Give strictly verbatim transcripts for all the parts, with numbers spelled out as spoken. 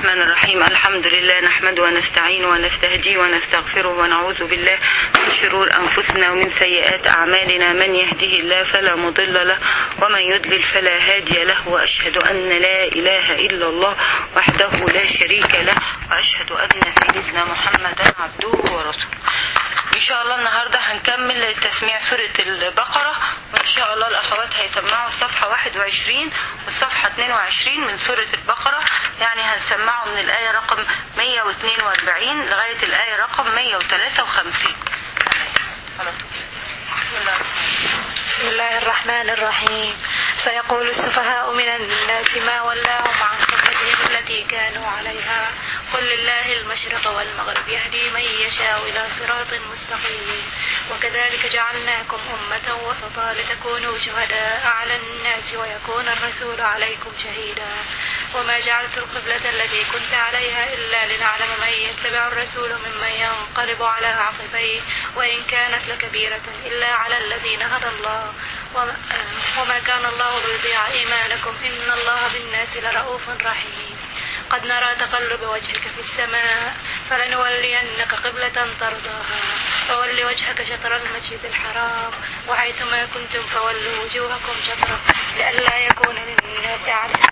الرحمن الرحيم. الحمد لله نحمده ونستعين ونستهديه ونستغفره ونعوذ بالله من شرور أنفسنا ومن سيئات أعمالنا. من يهده الله فلا مضل له ومن يضلل فلا هادي له، وأشهد أن لا إله إلا الله وحده لا شريك له، وأشهد أن سيدنا محمدا عبده ورسوله. إن شاء الله النهاردة هنكمل تسميع سورة البقرة، وإن شاء الله الأخوات هيسمعوا الصفحة واحد وعشرين والصفحة اثنين وعشرين من سورة البقرة، يعني هنسمعوا من الآية رقم مئة واثنين وأربعين لغاية الآية رقم مئة وثلاثة وخمسين. بسم الله الرحمن الرحيم. سيقول السفهاء من الناس ما ولاهم عن قبلتهم التي كانوا عليها قل لله المشرق والمغرب يهدي من يشاء إلى صراط مستقيم. وكذلك جعلناكم أمة وسطا لتكونوا شهداء على الناس ويكون الرسول عليكم شهيدا. وما جعلت القبلة التي كنت عليها إلا لنعلم من يتبع الرسول ممن ينقلب على عقبيه وإن كانت لكبيرة إلا على الذين هدى الله. وما كان الله ليضيع إيمانكم إن الله بالناس لرؤوف رحيم. قد نرى تقلب وجهك في السماء فلنولينك قبلة ترضاها فول وجهك شطر المسجد الحرام وحيثما كنتم فولوا وجوهكم شطره لئلا يكون للناس عليكم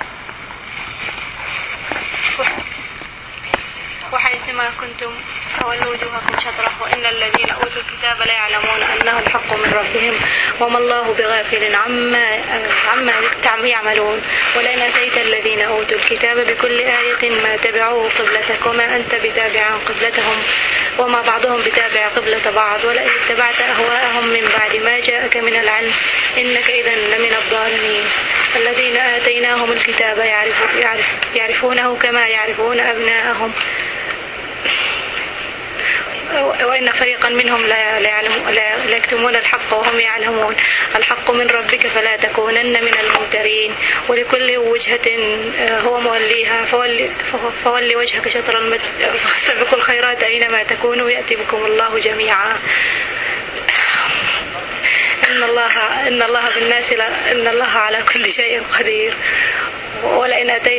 وحيثما كنتم فولوا وجوهكم شطره وإن الذين أوتوا الكتاب لا يعلمون أنه الحق من ربهم وما الله بغافل عما عما يعملون. ولئن أتيت الذين أوتوا الكتاب بكل آية ما تبعوا قبلتك وما أنت بتابع قبلتهم وما بعضهم بتابع قبلة بعض. ولئن اتبعت أهواءهم من بعد ما جاءك من العلم إنك إذا لمن الظالمين. الذين آتيناهم الكتاب يعرف يعرف يعرفونه كما يعرفون أبناءهم وإن فريقا منهم لا يعلمون لا يكتمون الحق وهم يعلمون. الحق من ربك فلا تكونن من الممترين. ولكل وجهة هو موليها فول, فول وجهك شطر المد... فاستبقوا الخيرات أينما تكونوا يأتي بكم الله جميعا. إن الله إن الله بالناس لا... إن الله على كل شيء قدير. ولئن أتيت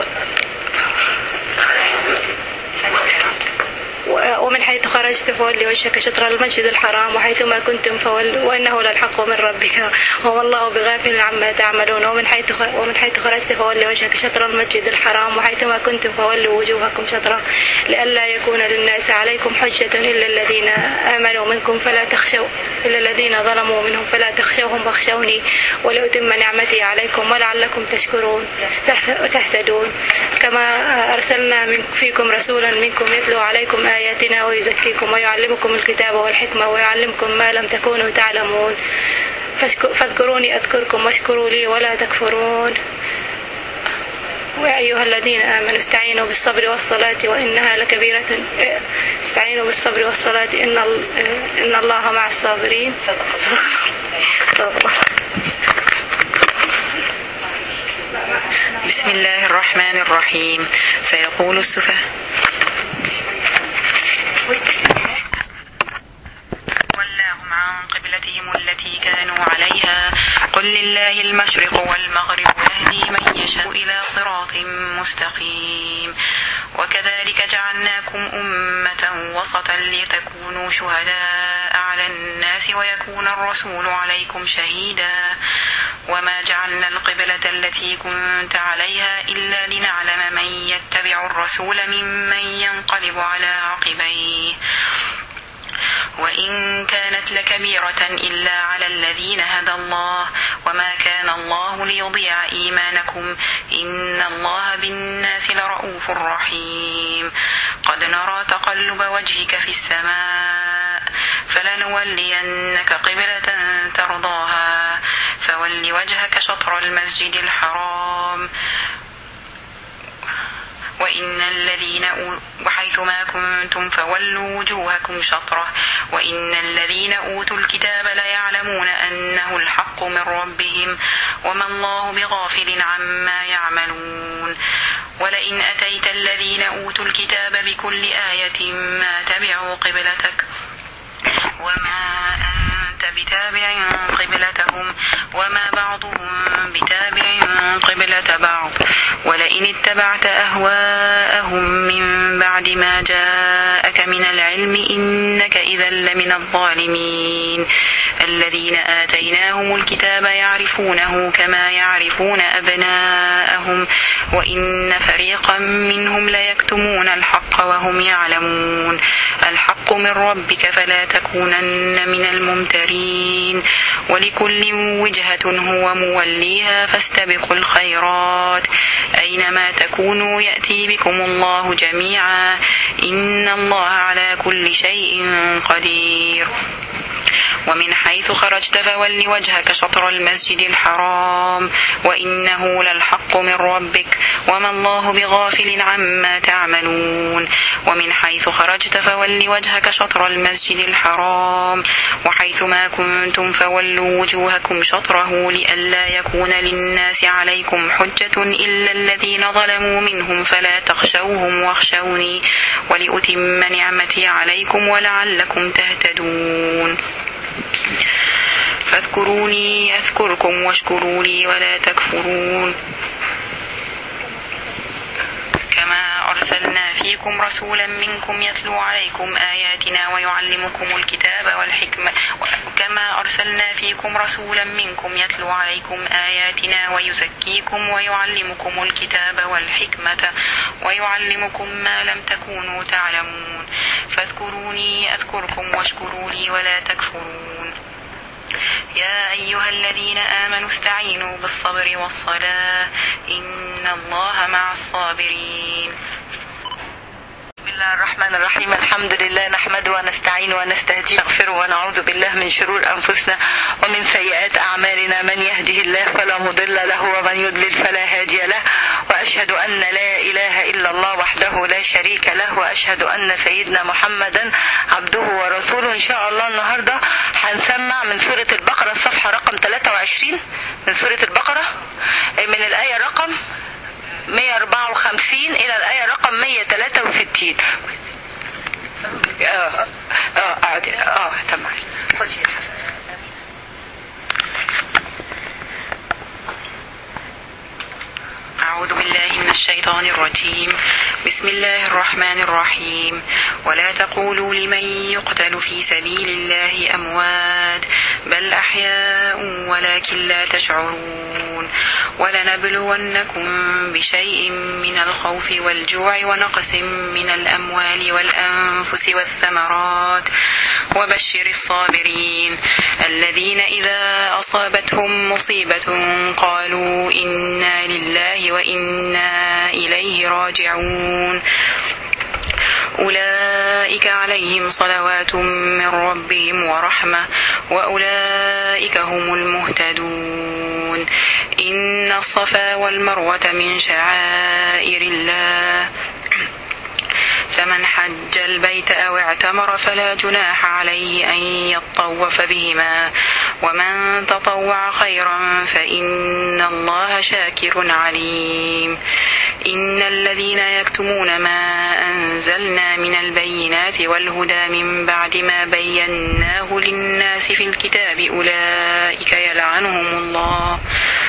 ومن حيث خرجت فولي وجهك شطر المسجد الحرام وحيثما كنتم فولوا وإنه للحق من ربك وما الله بغافل عما تعملون. ومن حيث ومن حيث خرجت فولي وجهك شطر المسجد الحرام وحيثما كنتم فولوا وجوهكم شطره لئلا يكون للناس عليكم حجة إلا الذين آمنوا منكم فلا تخشوا إلا الذين ظلموا منهم فلا تخشوهم واخشوني ولأتم نعمتي عليكم ولعلكم تشكرون تهتدون. كما أرسلنا من فيكم رسولا منكم يتلو عليكم آياتنا ويزكيكم ويعلمكم الكتاب والحكمة ويعلمكم ما لم تكونوا تعلمون. فاذكروني أذكركم واشكروا لي ولا تكفرون. ويا أيها الذين آمنوا استعينوا بالصبر والصلاة وإنها لكبيرة استعينوا بالصبر والصلاة إن إن الله مع الصابرين. بسم الله الرحمن الرحيم. سيقول السفهاء ولاهم عن قبلتهم التي كانوا عليها قل لله المشرق والمغرب يهدي من يشاء إلى صراط مستقيم. وكذلك جعلناكم أمة وسطا لتكونوا شهداء على الناس ويكون الرسول عليكم شهيدا. وما جعلنا القبلة التي كنت عليها إلا لنعلم من يتبع الرسول ممن ينقلب على عقبيه وإن كانت لكبيرة إلا على الذين هدى الله. وما كان الله ليضيع إيمانكم إن الله بالناس لرؤوف رحيم. قد نرى تقلب وجهك في السماء فلنولينك قبلة ترضاها فول وجهك شطر المسجد الحرام وإن الذين وحيثما كنتم فولوا وجوهكم شطره وإن الذين أوتوا الكتاب ليعلمون أنه الحق من ربهم وما الله بغافل عما يعملون. ولئن أتيت الذين أوتوا الكتاب بكل آية ما تبعوا قبلتك وما أنت بتابع قبلتهم وما بعضهم بتابع قبلة بعض. ولئن اتبعت أهواءهم من بعد ما جاءك من العلم إنك إذا لمن الظالمين الذين آتيناهم الكتاب يعرفونه كما يعرفون أبناءهم وإن فريقا منهم ليكتمون الحق وهم يعلمون الحق من ربك فلا تكونن من الممترين ولكل وجهة هو موليها فاستبقوا الخيرات أينما تكونوا يأتي بكم الله جميعا إن الله على كل شيء قدير ومن حيث خرجت فول وجهك شطر المسجد الحرام وإنه للحق من ربك وما الله بغافل عما تعملون ومن حيث خرجت فول وجهك شطر المسجد الحرام وحيث ما كنتم فولوا وجوهكم شطره لئلا يكون للناس عليكم حجة إلا الذين ظلموا منهم فلا تخشوهم واخشوني ولأتم نعمتي عليكم ولعلكم تهتدون فاذكروني أذكركم واشكروا لي ولا تكفرون كما أرسلنا فيكم رسولا منكم يتلو عليكم آياتنا ويعلمكم الكتاب والحكمة كما أرسلنا فيكم رسولا منكم يتلو عليكم آياتنا ويزكيكم ويعلمكم الكتاب والحكمة ويعلمكم ما لم تكونوا تعلمون فاذكروني أذكركم واشكروا لي ولا تكفرون يا أيها الذين آمنوا استعينوا بالصبر والصلاة إن الله مع الصابرين. بسم الله الرحمن الرحيم الحمد لله نحمده ونستعين ونستهديه ونغفره ونعوذ بالله من شرور أنفسنا ومن سيئات أعمالنا من يهده الله فلا مضل له ومن يضلل فلا هادي له وأشهد أن لا إله إلا الله وحده لا شريك له وأشهد أن سيدنا محمدا عبده ورسوله. إن شاء الله النهاردة هنسمع من سورة البقرة الصفحة رقم ثلاثة وعشرين من سورة البقرة من الآية رقم مئة وأربعة وخمسين إلى الآية رقم مئة وثلاثة وستين. اه اه عادي اه تمام. أعوذ بالله من الشيطان الرجيم بسم الله الرحمن الرحيم ولا تقولوا لمن يقتل في سبيل الله أموات بل أحياء ولكن لا تشعرون ولنبلونكم بشيء من الخوف والجوع ونقص من الأموال والأنفس والثمرات وبشر الصابرين الذين إذا أصابتهم مصيبة قالوا إنا لله وإنا إليه راجعون أولئك عليهم صلوات من ربهم ورحمة وأولئك هم المهتدون إن الصفا والمروة من شعائر الله فمن حج البيت أو اعتمر فلا جناح عليه أن يطوف بهما ومن تطوع خيرا فإن الله شاكر عليم إن الذين يكتمون ما أنزلنا من البينات والهدى من بعد ما بيناه للناس في الكتاب أولئك يلعنهم الله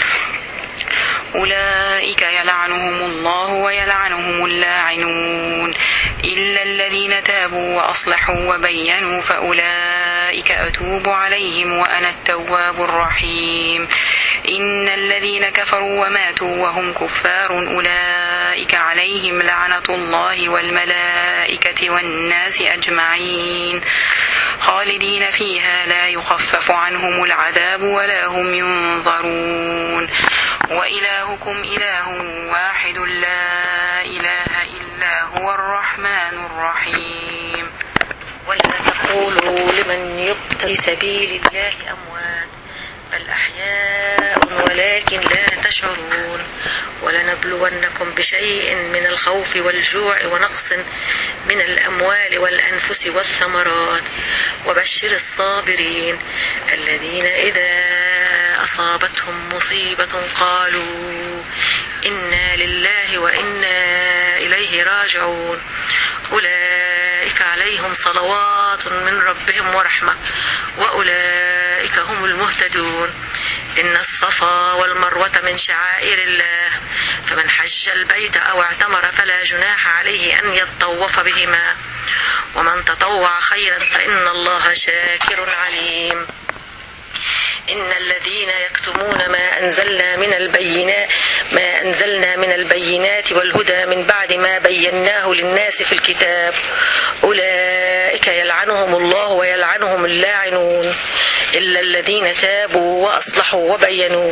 أولئك يلعنهم الله ويلعنهم اللاعنون إلا الذين تابوا وأصلحوا وبينوا فأولئك أتوب عليهم وأنا التواب الرحيم إن الذين كفروا وماتوا وهم كفار أولئك عليهم لعنة الله والملائكة والناس أجمعين خالدين فيها لا يخفف عنهم العذاب ولا هم ينظرون وإلهكم إله واحد لا إله إلا هو الرحمن الرحيم ولا تقولوا لمن يقتل في سبيل الله أموات بل أحياء ولكن لا تشعرون ولنبلونكم بشيء من الخوف والجوع ونقص من الأموال والأنفس والثمرات وبشر الصابرين الذين إذا أصابتهم مصيبة قالوا إنا لله وإنا إليه راجعون أولئك عليهم صلوات من ربهم ورحمة وأولئك هم المهتدون إن الصفا والمروة من شعائر الله فمن حج البيت أو اعتمر فلا جناح عليه أن يطوف بهما ومن تطوع خيرا فإن الله شاكر عليم. إن الذين يكتمون ما أنزلنا من البينات ما أنزلنا من البينات والهدى من بعد ما بيناه للناس في الكتاب أولئك يلعنهم الله ويلعنهم اللاعنون إلا الذين تابوا وأصلحوا وبينوا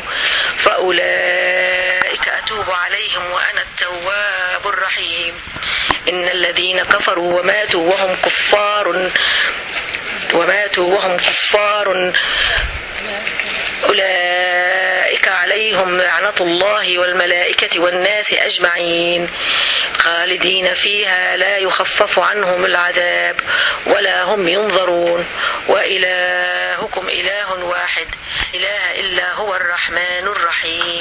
فأولئك أتوب عليهم وأنا التواب الرحيم. إن الذين كفروا وماتوا وهم كفار وماتوا وهم كفار أولئك عليهم لعنة الله والملائكة والناس أجمعين خالدين فيها لا يخفف عنهم العذاب ولا هم ينظرون وإلهكم إله واحد إله إلا هو الرحمن الرحيم.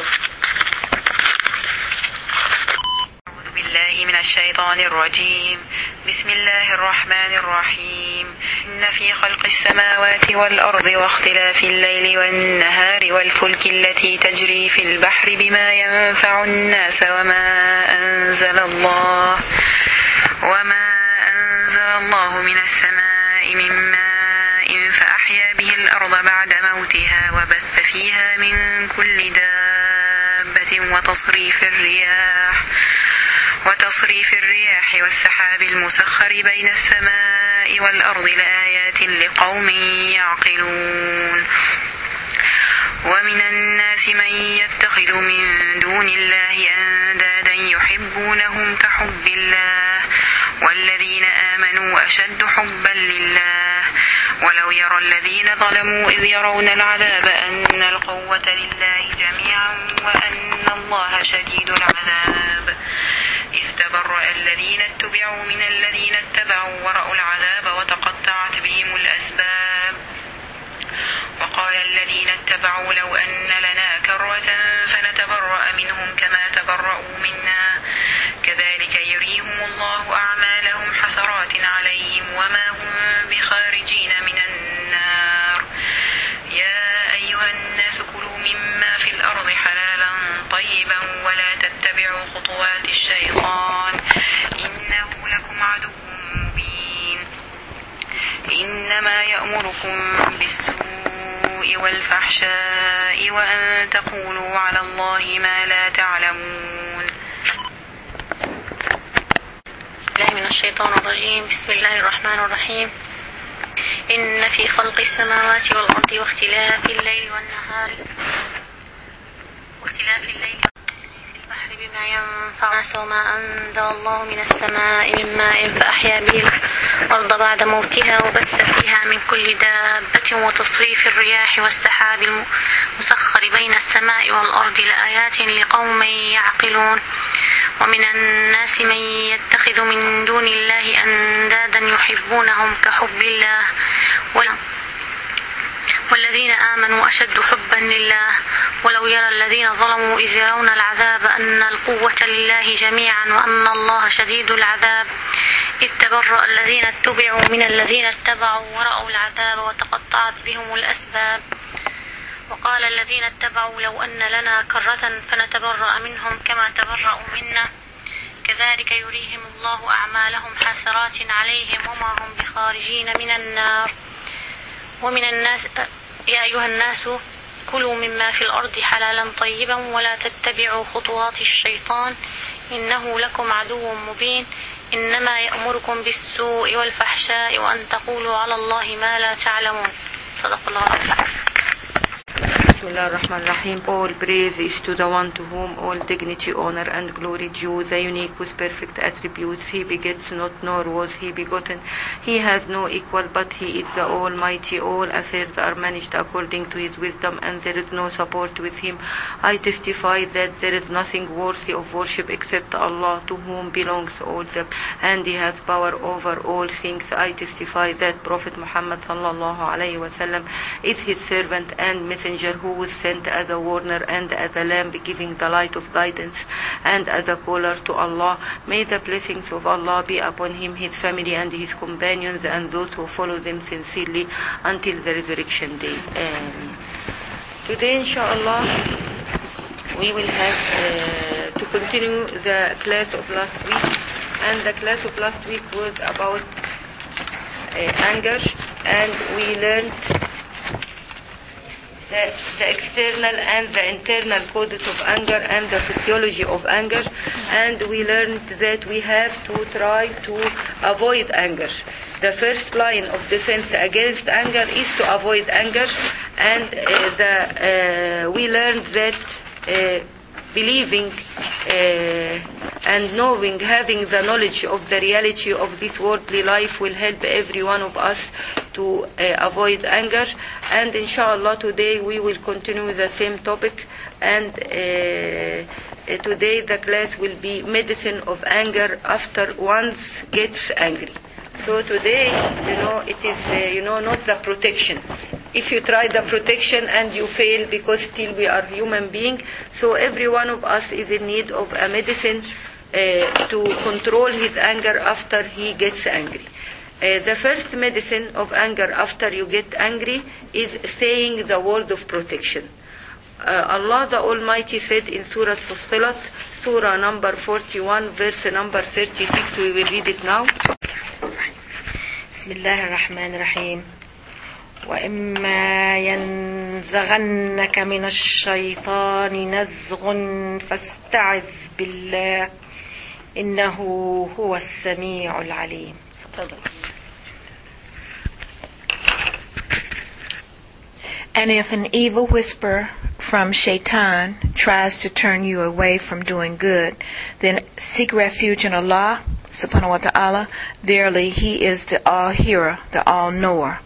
أعوذ بالله من الشيطان الرجيم. بسم الله الرحمن الرحيم. إن في خلق السماوات والأرض واختلاف الليل والنهار والفلك التي تجري في البحر بما ينفع الناس وما أنزل الله وما أنزل الله من السماء من ماء فأحيا به الأرض بعد موتها وبث فيها من كل دابة وتصريف الرياح وتصريف الرياح والسحاب المسخر بين السماء والأرض لآيات لقوم يعقلون. ومن الناس من يتخذ من دون الله أندادا يحبونهم كحب الله والذين آمنوا أشد حبا لله ولو يرى الذين ظلموا إذ يرون العذاب أن القوة لله جميعا وأن الله شديد العذاب إذ تبرأ الذين اتبعوا من الذين اتبعوا ورأوا العذاب وتقطعت بهم الأسباب وقال الذين اتبعوا لو أن لنا كرة فنتبرأ منهم كما تبرأوا منا كذلك يريهم الله أعمالهم حسرات عليهم وما هم بخارجين من النار. يا أيها الناس كلوا مما في الأرض حلالا طيبا ولا تتبعوا خطوات الشيطان إنه لكم عدو مبين. إنما يأمركم بالسوء والفحشاء وأن تقولوا على الله ما لا تعلمون. الله من الشيطان الرجيم. بسم الله الرحمن الرحيم. إن في خلق السماوات والأرض واختلاف الليل والنهار واختلاف الليل في البحر بما ينفع الناس وما أنزل الله من السماء من ماء فأحيا به الأرض بعد موتها وبث فيها من كل دابة وتصريف الرياح والسحاب المسخر بين السماء والأرض لآيات لقوم يعقلون. ومن الناس من يتخذ من دون الله أندادا يحبونهم كحب الله والذين آمنوا أشد حبا لله ولو يرى الذين ظلموا إذ يرون العذاب أن القوة لله جميعا وأن الله شديد العذاب إذ تبرأ الذين اتبعوا من الذين اتبعوا ورأوا العذاب وتقطعت بهم الأسباب وقال الذين اتبعوا لو أن لنا كرة فنتبرأ منهم كما تبرأوا منا كذلك يريهم الله أعمالهم حسرات عليهم وما هم بخارجين من النار. ومن الناس يا أيها الناس كلوا مما في الأرض حلالا طيبا ولا تتبعوا خطوات الشيطان إنه لكم عدو مبين. إنما يأمركم بالسوء والفحشاء وأن تقولوا على الله ما لا تعلمون. صدق الله العظيم. Bismillah ar-Rahman ar-Rahim. All praise is to the one to whom all dignity, honor and glory due, the unique with perfect attributes. He begets not, nor was he begotten. He has no equal, but he is the Almighty. All affairs are managed according to his wisdom, and there is no support with him. I testify that there is nothing worthy of worship except Allah, to whom belongs all the, and he has power over all things. I testify that Prophet Muhammad sallallahu alayhi wa sallam is his servant and messenger, who was sent as a warner and as a lamp giving the light of guidance and as a caller to Allah. May the blessings of Allah be upon him, his family and his companions and those who follow them sincerely until the resurrection day. Amen. Today inshallah we will have uh, to continue the class of last week, and the class of last week was about uh, anger, and we learned the, the external and the internal causes of anger and the physiology of anger, and we learned that we have to try to avoid anger. The first line of defense against anger is to avoid anger, and uh, the, uh, we learned that uh, believing uh, and knowing, having the knowledge of the reality of this worldly life will help every one of us to uh, avoid anger. And inshallah today we will continue the same topic, and uh, uh, today the class will be medicine of anger after one gets angry. So today, you know, it is, uh, you know, not the protection. If you try the protection and you fail, because still we are human beings, so every one of us is in need of a medicine uh, to control his anger after he gets angry. Uh, the first medicine of anger after you get angry is saying the word of protection. Uh, Allah the Almighty said in Surah Fussilat, Surah number forty-one, verse number thirty-six, we will read it now. بسم الله الرحمن الرحيم وإما ينزغنك من الشيطان نزغ فاستعذ بالله إنه هو السميع العليم. And if an evil whisper from Shaitan tries to turn you away from doing good, then seek refuge in Allah subhanahu wa ta'ala. Verily, He is the all-hearer, the all-knower.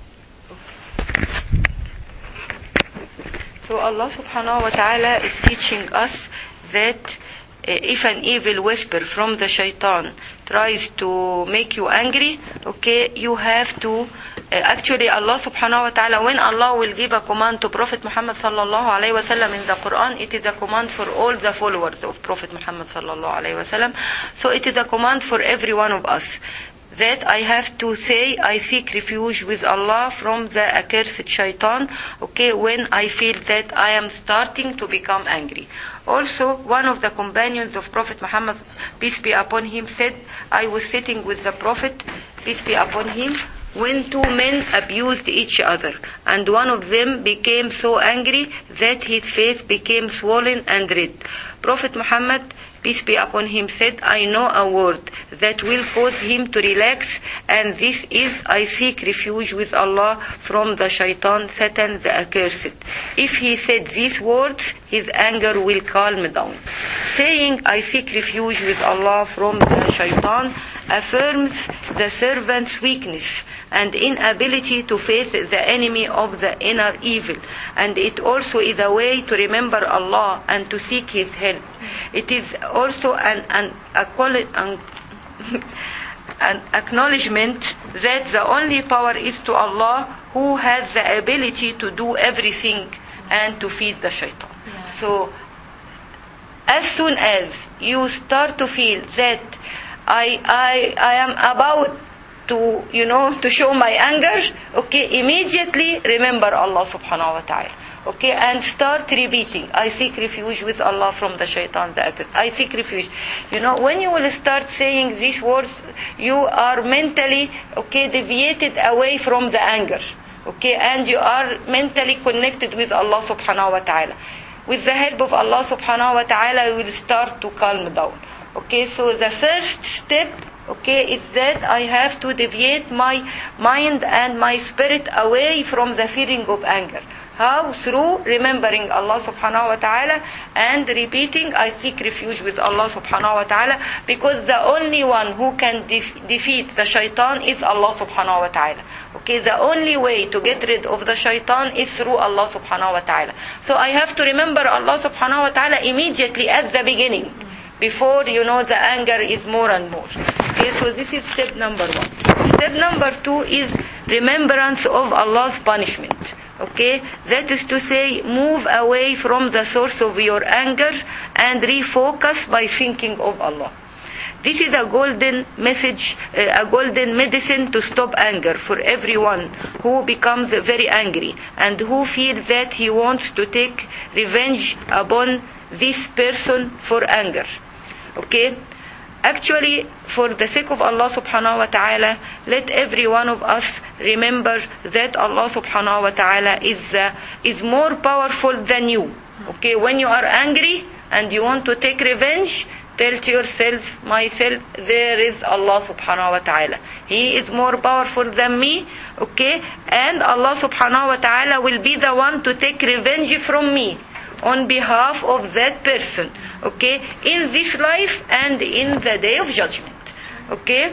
So Allah subhanahu wa ta'ala is teaching us that uh, if an evil whisper from the shaitan tries to make you angry, okay, you have to Uh, actually Allah subhanahu wa ta'ala, when Allah will give a command to Prophet Muhammad sallallahu alayhi wa sallam in the Quran, it is a command for all the followers of Prophet Muhammad sallallahu alayhi wa sallam. So it is a command for every one of us, that I have to say, I seek refuge with Allah from the accursed shaitan, okay, when I feel that I am starting to become angry. Also, one of the companions of Prophet Muhammad, peace be upon him, said, I was sitting with the Prophet, peace be upon him, when two men abused each other, and one of them became so angry that his face became swollen and red. Prophet Muhammad, peace be upon him, said, I know a word that will cause him to relax, and this is, I seek refuge with Allah from the shaitan, Satan the accursed. If he said these words, his anger will calm down. Saying, I seek refuge with Allah from the shaitan, affirms the servant's weakness and inability to face the enemy of the inner evil, and it also is a way to remember Allah and to seek His help. It is also an, an, an, an acknowledgement that the only power is to Allah, who has the ability to do everything and to feed the shaitan. So as soon as you start to feel that I, I, I am about to, you know, to show my anger, okay, immediately remember Allah subhanahu wa ta'ala, okay, and start repeating, I seek refuge with Allah from the shaitan, the accursed. I seek refuge. You know, when you will start saying these words, you are mentally, okay, deviated away from the anger, okay, and you are mentally connected with Allah subhanahu wa ta'ala. With the help of Allah subhanahu wa ta'ala, you will start to calm down. Okay, so the first step, okay, is that I have to deviate my mind and my spirit away from the feeling of anger. How? Through remembering Allah subhanahu wa ta'ala and repeating, I seek refuge with Allah subhanahu wa ta'ala, because the only one who can def- defeat the shaitan is Allah subhanahu wa ta'ala. Okay, the only way to get rid of the shaitan is through Allah subhanahu wa ta'ala. So I have to remember Allah subhanahu wa ta'ala immediately at the beginning, before, you know, the anger is more and more. Okay, so this is step number one. Step number two is remembrance of Allah's punishment. Okay, that is to say, move away from the source of your anger and refocus by thinking of Allah. This is a golden message, uh, a golden medicine to stop anger for everyone who becomes very angry and who feels that he wants to take revenge upon this person for anger. Okay? Actually, for the sake of Allah subhanahu wa ta'ala, let every one of us remember that Allah subhanahu wa ta'ala is, uh, is more powerful than you. Okay, when you are angry and you want to take revenge, tell to yourself, myself, there is Allah subhanahu wa ta'ala. He is more powerful than me, okay, and Allah subhanahu wa ta'ala will be the one to take revenge from me on behalf of that person, okay, in this life and in the day of judgment. Okay,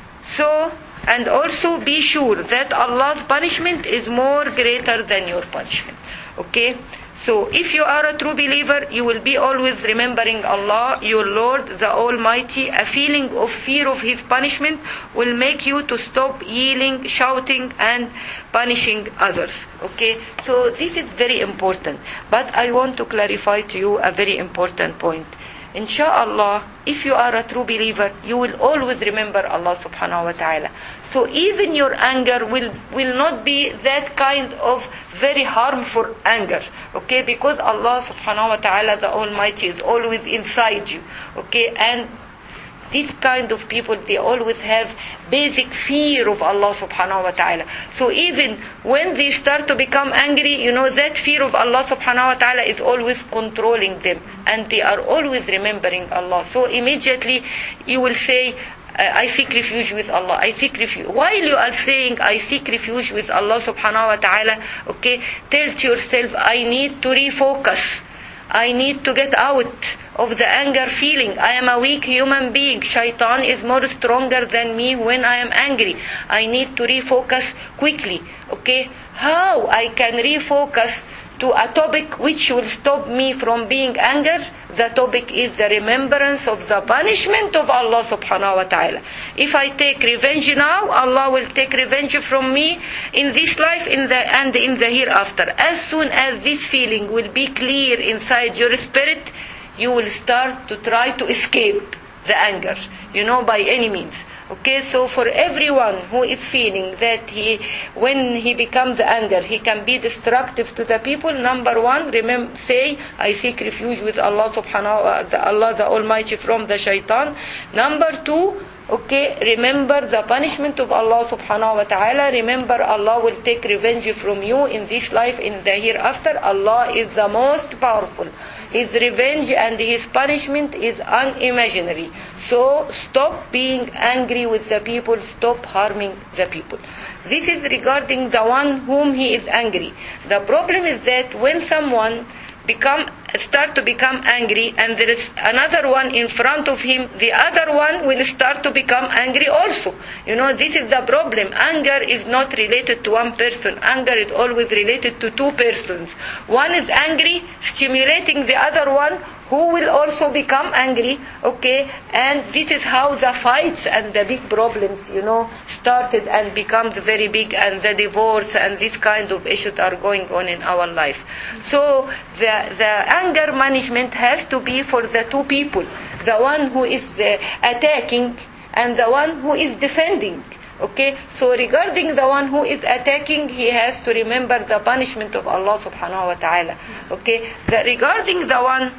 so, and also be sure that Allah's punishment is more greater than your punishment. Okay, so if you are a true believer, you will be always remembering Allah, your Lord, the Almighty. A feeling of fear of His punishment will make you to stop yelling, shouting, and punishing others. Okay, so this is very important. But I want to clarify to you a very important point. Insha'Allah, if you are a true believer, you will always remember Allah subhanahu wa ta'ala. So even your anger will, will not be that kind of very harmful anger. Okay, because Allah subhanahu wa ta'ala, the Almighty, is always inside you. Okay, and these kind of people, they always have basic fear of Allah subhanahu wa ta'ala. So even when they start to become angry, you know, that fear of Allah subhanahu wa ta'ala is always controlling them. And they are always remembering Allah. So immediately you will say, I seek refuge with Allah. I seek refuge. While you are saying, I seek refuge with Allah subhanahu wa ta'ala, okay, tell to yourself, I need to refocus. I need to get out of the anger feeling. I am a weak human being. Shaitan is more stronger than me when I am angry. I need to refocus quickly. Okay? How I can refocus to a topic which will stop me from being angry? The topic is the remembrance of the punishment of Allah subhanahu wa ta'ala. If I take revenge now, Allah will take revenge from me in this life in the, and in the hereafter. As soon as this feeling will be clear inside your spirit, you will start to try to escape the anger, you know, by any means. Okay, so for everyone who is feeling that he, when he becomes anger, he can be destructive to the people, number one, remember, say, I seek refuge with Allah subhanahu wa ta'ala, Allah the Almighty from the shaitan. Number two, okay, remember the punishment of Allah subhanahu wa ta'ala. Remember Allah will take revenge from you in this life, in the hereafter. Allah is the most powerful. His revenge and His punishment is unimaginary. So stop being angry with the people, stop harming the people. This is regarding the one whom he is angry. The problem is that when someone become start to become angry and there is another one in front of him, the other one will start to become angry also. You know, this is the problem. Anger is not related to one person. Anger is always related to two persons. One is angry, stimulating the other one, who will also become angry, okay, and this is how the fights and the big problems, you know, started and becomes very big, and the divorce and this kind of issues are going on in our life. So the the anger management has to be for the two people, the one who is uh, attacking and the one who is defending. Okay, so regarding the one who is attacking, he has to remember the punishment of Allah subhanahu wa ta'ala. Okay, the, regarding the one,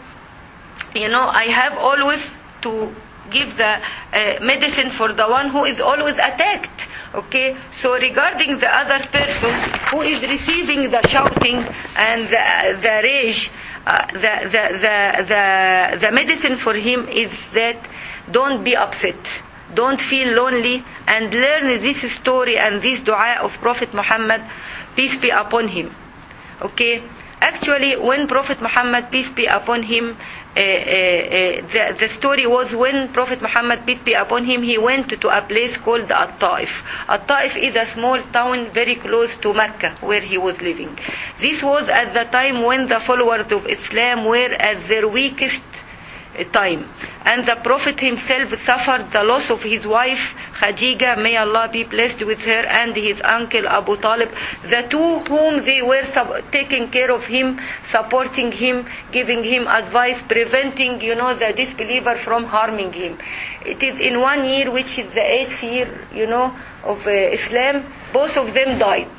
you know, I have always to give the uh, medicine for the one who is always attacked. Okay, so regarding the other person who is receiving the shouting and the, the rage, uh, the, the, the, the, the medicine for him is that don't be upset. Don't feel lonely, and learn this story and this dua of Prophet Muhammad, peace be upon him. Okay, actually when Prophet Muhammad, peace be upon him, Uh, uh, uh, the, the story was when Prophet Muhammad, peace be upon him, he went to a place called At-Taif. At-Taif is a small town very close to Mecca where he was living. This was at the time when the followers of Islam were at their weakest time, and the Prophet himself suffered the loss of his wife Khadija, may Allah be pleased with her, and his uncle Abu Talib, the two whom they were sub- taking care of him, supporting him, giving him advice, preventing, you know, the disbeliever from harming him. It is in one year, which is the eighth year, you know, of uh, Islam, both of them died.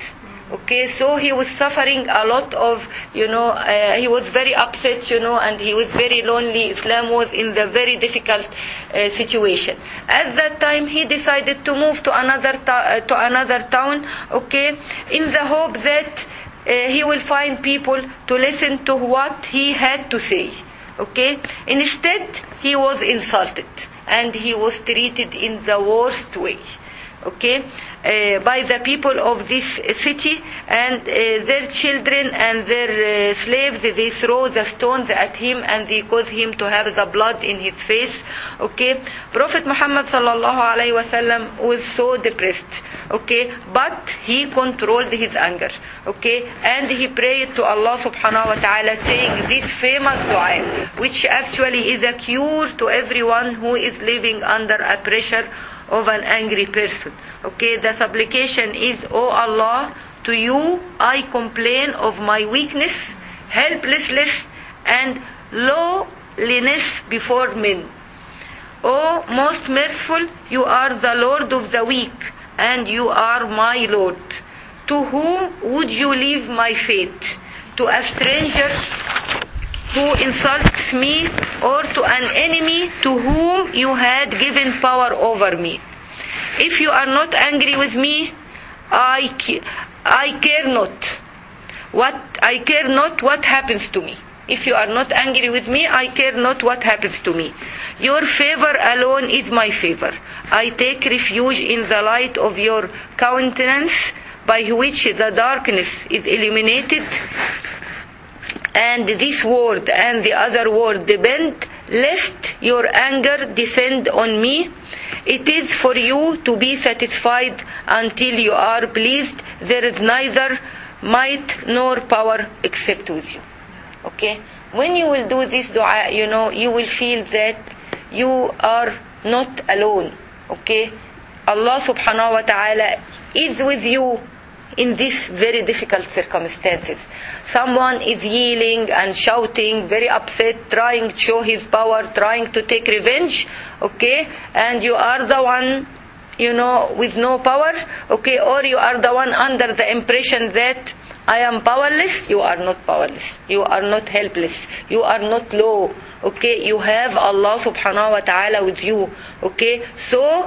Okay, so he was suffering a lot of, you know, uh, he was very upset, you know, and he was very lonely. Islam was in the very difficult uh, situation. At that time, he decided to move to another ta- uh, to another town, okay, in the hope that uh, he will find people to listen to what he had to say. Okay, instead he was insulted and he was treated in the worst way. Okay. Uh, by the people of this city, and uh, their children and their uh, slaves, they throw the stones at him and they cause him to have the blood in his face. Okay, Prophet Muhammad sallallahu alaihi wasallam was so depressed. Okay, but he controlled his anger. Okay, and he prayed to Allah subhanahu wa ta'ala, saying this famous dua, which actually is a cure to everyone who is living under a pressure of an angry person. Okay, the supplication is, O Allah, to you I complain of my weakness, helplessness, and lowliness before men. O most merciful, you are the Lord of the weak, and you are my Lord. To whom would you leave my fate? To a stranger who insults me, or to an enemy to whom you had given power over me? If you are not angry with me, I, I care not what I care not what happens to me. If you are not angry with me, I care not what happens to me. Your favor alone is my favor. I take refuge in the light of your countenance, by which the darkness is illuminated, and this word and the other word depend, lest your anger descend on me. It is for you to be satisfied until you are pleased. There is neither might nor power except with you. Okay? When you will do this dua, you know, you will feel that you are not alone. Okay? Allah subhanahu wa ta'ala is with you in these very difficult circumstances. Someone is yelling and shouting, very upset, trying to show his power, trying to take revenge, okay, and you are the one, you know, with no power, okay, or you are the one under the impression that I am powerless. You are not powerless. You are not helpless. You are not low, okay. You have Allah subhanahu wa ta'ala with you, okay. So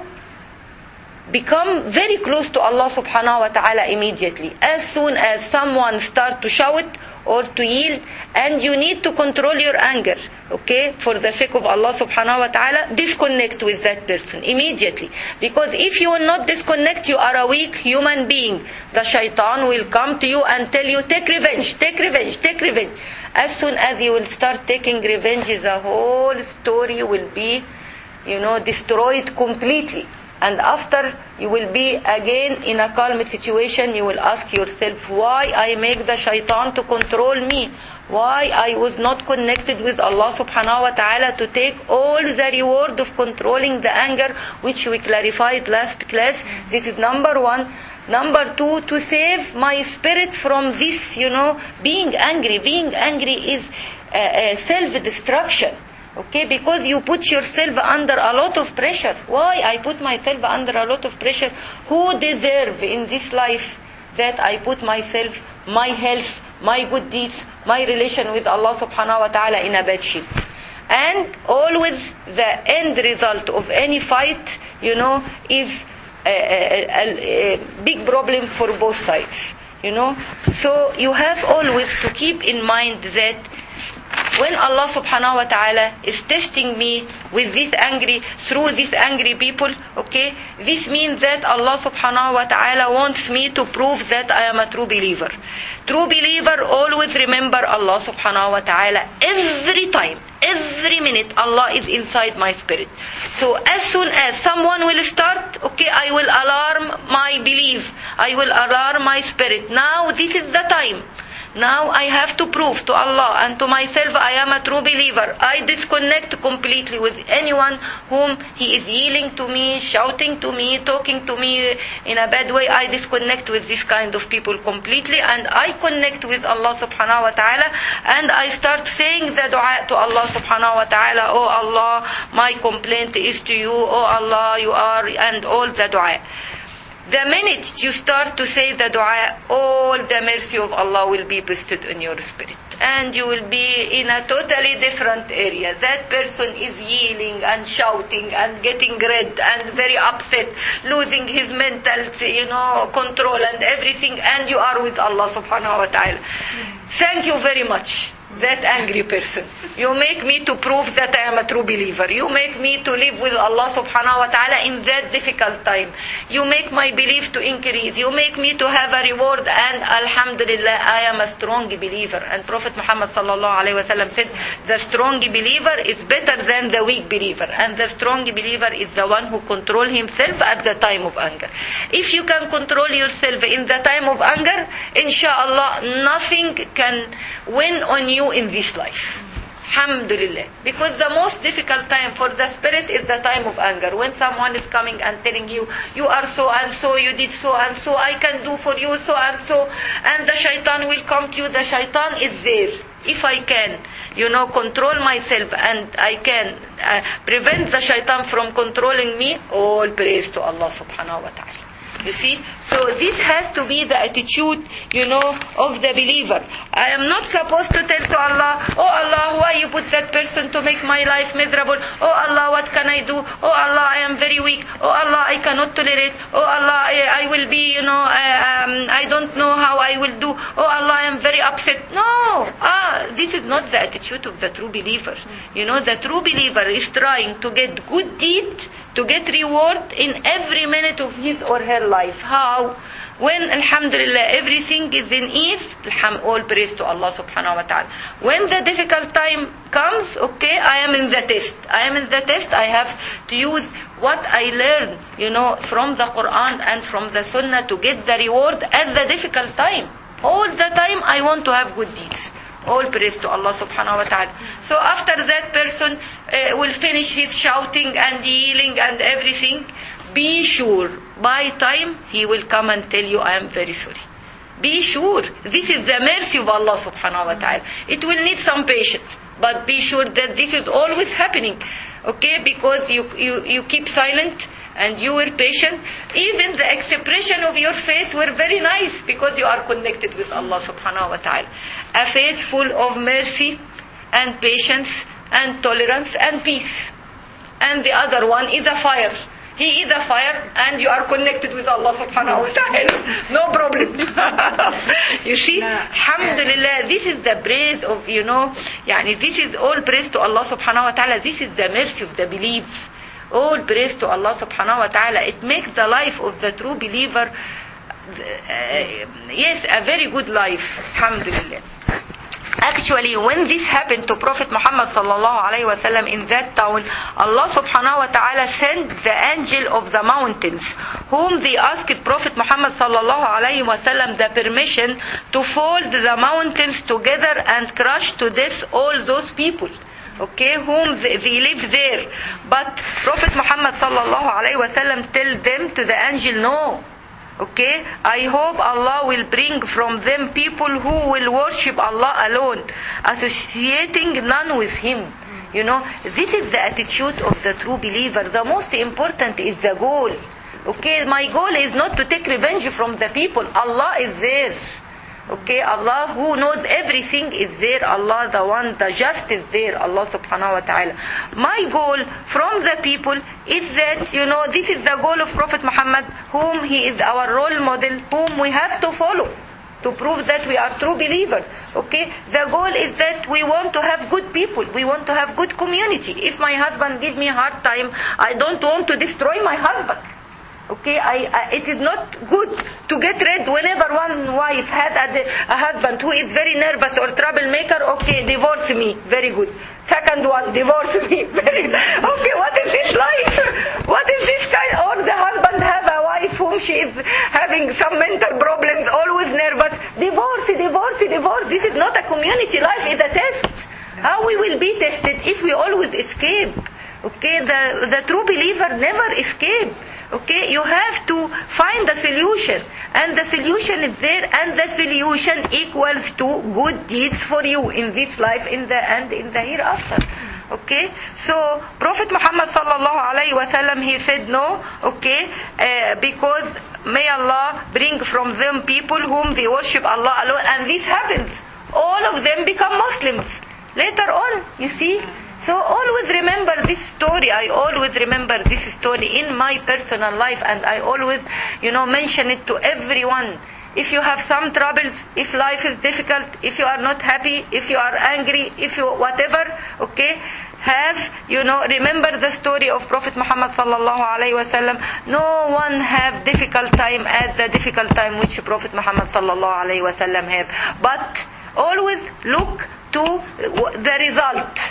become very close to Allah subhanahu wa ta'ala immediately. As soon as someone starts to shout or to yield, and you need to control your anger, okay, for the sake of Allah subhanahu wa ta'ala, disconnect with that person immediately. Because if you will not disconnect, you are a weak human being. The shaitan will come to you and tell you, take revenge, take revenge, take revenge. As soon as you will start taking revenge, the whole story will be, you know, destroyed completely. And after you will be again in a calm situation, you will ask yourself, why I make the shaitan to control me? Why I was not connected with Allah subhanahu wa ta'ala to take all the reward of controlling the anger, which we clarified last class. This is number one. Number two, to save my spirit from this, you know, being angry. Being angry is uh, uh, self-destruction. Okay, because you put yourself under a lot of pressure. Why I put myself under a lot of pressure? Who deserve in this life that I put myself, my health, my good deeds, my relation with Allah subhanahu wa ta'ala in a bad shape? And always the end result of any fight, you know, is a, a, a, a big problem for both sides. You know, so you have always to keep in mind that when Allah subhanahu wa ta'ala is testing me with this angry, through these angry people, okay, this means that Allah subhanahu wa ta'ala wants me to prove that I am a true believer. True believer always remember Allah subhanahu wa ta'ala every time, every minute. Allah is inside my spirit. So as soon as someone will start, okay, I will alarm my belief. I will alarm my spirit. Now this is the time. Now I have to prove to Allah and to myself I am a true believer. I disconnect completely with anyone whom he is yelling to me, shouting to me, talking to me in a bad way. I disconnect with this kind of people completely, and I connect with Allah subhanahu wa ta'ala, and I start saying the dua to Allah subhanahu wa ta'ala. Oh Allah, my complaint is to you. Oh Allah, you are, and all the dua. The minute you start to say the dua, all the mercy of Allah will be bestowed in your spirit. And you will be in a totally different area. That person is yelling and shouting and getting red and very upset, losing his mental, you know, control and everything. And you are with Allah subhanahu wa ta'ala. Thank you very much. That angry person. You make me to prove that I am a true believer. You make me to live with Allah subhanahu wa ta'ala in that difficult time. You make my belief to increase. You make me to have a reward, and alhamdulillah, I am a strong believer. And Prophet Muhammad sallallahu alayhi wa sallam said, the strong believer is better than the weak believer. And the strong believer is the one who controls himself at the time of anger. If you can control yourself in the time of anger, inshallah, nothing can win on you in this life. Alhamdulillah. Because the most difficult time for the spirit is the time of anger. When someone is coming and telling you, you are so and so, you did so and so, I can do for you so and so, and the shaitan will come to you. The shaitan is there. If I can, you know, control myself and I can uh, prevent the shaitan from controlling me, all praise to Allah subhanahu wa ta'ala. You see? So this has to be the attitude, you know, of the believer. I am not supposed to tell to Allah, oh Allah, why you put that person to make my life miserable? Oh Allah, what can I do? Oh Allah, I am very weak. Oh Allah, I cannot tolerate. Oh Allah, I, I will be, you know, I, um, I don't know how I will do. Oh Allah, I am very upset. No! Ah, this is not the attitude of the true believer. You know, the true believer is trying to get good deeds, to get reward in every minute of his or her life. How? When, alhamdulillah, everything is in ease, all praise to Allah subhanahu wa ta'ala. When the difficult time comes, okay, I am in the test. I am in the test. I have to use what I learned, you know, from the Quran and from the Sunnah to get the reward at the difficult time. All the time I want to have good deeds. All praise to Allah subhanahu wa ta'ala. So after that person uh, will finish his shouting and yelling and everything, be sure, by time he will come and tell you, I am very sorry. Be sure. This is the mercy of Allah subhanahu wa ta'ala. It will need some patience. But be sure that this is always happening. Okay? Because you, you, you keep silent and you were patient. Even the expression of your face were very nice because you are connected with Allah subhanahu wa ta'ala. A face full of mercy and patience and tolerance and peace. And the other one is a fire. He is a fire and you are connected with Allah subhanahu wa ta'ala. No problem. You see? Alhamdulillah, this is the praise of, you know, yani this is all praise to Allah subhanahu wa ta'ala. This is the mercy of the belief. All praise to Allah subhanahu wa ta'ala. It makes the life of the true believer, uh, yes, a very good life. Alhamdulillah. Actually, when this happened to Prophet Muhammad sallallahu alayhi wa sallam in that town, Allah subhanahu wa ta'ala sent the angel of the mountains, whom they asked Prophet Muhammad sallallahu alayhi wa sallam the permission to fold the mountains together and crush to death all those people. Okay, whom they, they live there. But Prophet Muhammad sallallahu alayhi wa sallam tell them to the angel, no. Okay, I hope Allah will bring from them people who will worship Allah alone, associating none with Him. You know, this is the attitude of the true believer. The most important is the goal. Okay, my goal is not to take revenge from the people. Allah is there. Okay, Allah who knows everything is there. Allah the one, the just is there. Allah subhanahu wa ta'ala. My goal from the people is that, you know, this is the goal of Prophet Muhammad, whom he is our role model, whom we have to follow to prove that we are true believers. Okay, the goal is that we want to have good people. We want to have good community. If my husband gives me a hard time, I don't want to destroy my husband. Okay, I, I, it is not good to get rid whenever one wife had a, a husband who is very nervous or troublemaker. Okay, divorce me. Very good. Second one, divorce me. Very okay. What is this life? What is this kind? Or the husband have a wife whom she is having some mental problems, always nervous. Divorce, divorce, divorce. This is not a community life. It's a test. How we will be tested if we always escape? Okay, the the true believer never escape. Okay, you have to find the solution, and the solution is there, and the solution equals to good deeds for you in this life, in the and in the hereafter. Okay, so Prophet Muhammad sallallahu alaihi wasallam, he said no. Okay, uh, because may Allah bring from them people whom they worship Allah alone, and this happens. All of them become Muslims later on. You see. So always remember this story. I always remember this story in my personal life, and I always, you know, mention it to everyone. If you have some troubles, if life is difficult, if you are not happy, if you are angry, if you whatever, okay, have, you know, remember the story of Prophet Muhammad sallallahu alaihi wasallam. No one have difficult time at the difficult time which Prophet Muhammad sallallahu alaihi wasallam have. But always look to the result.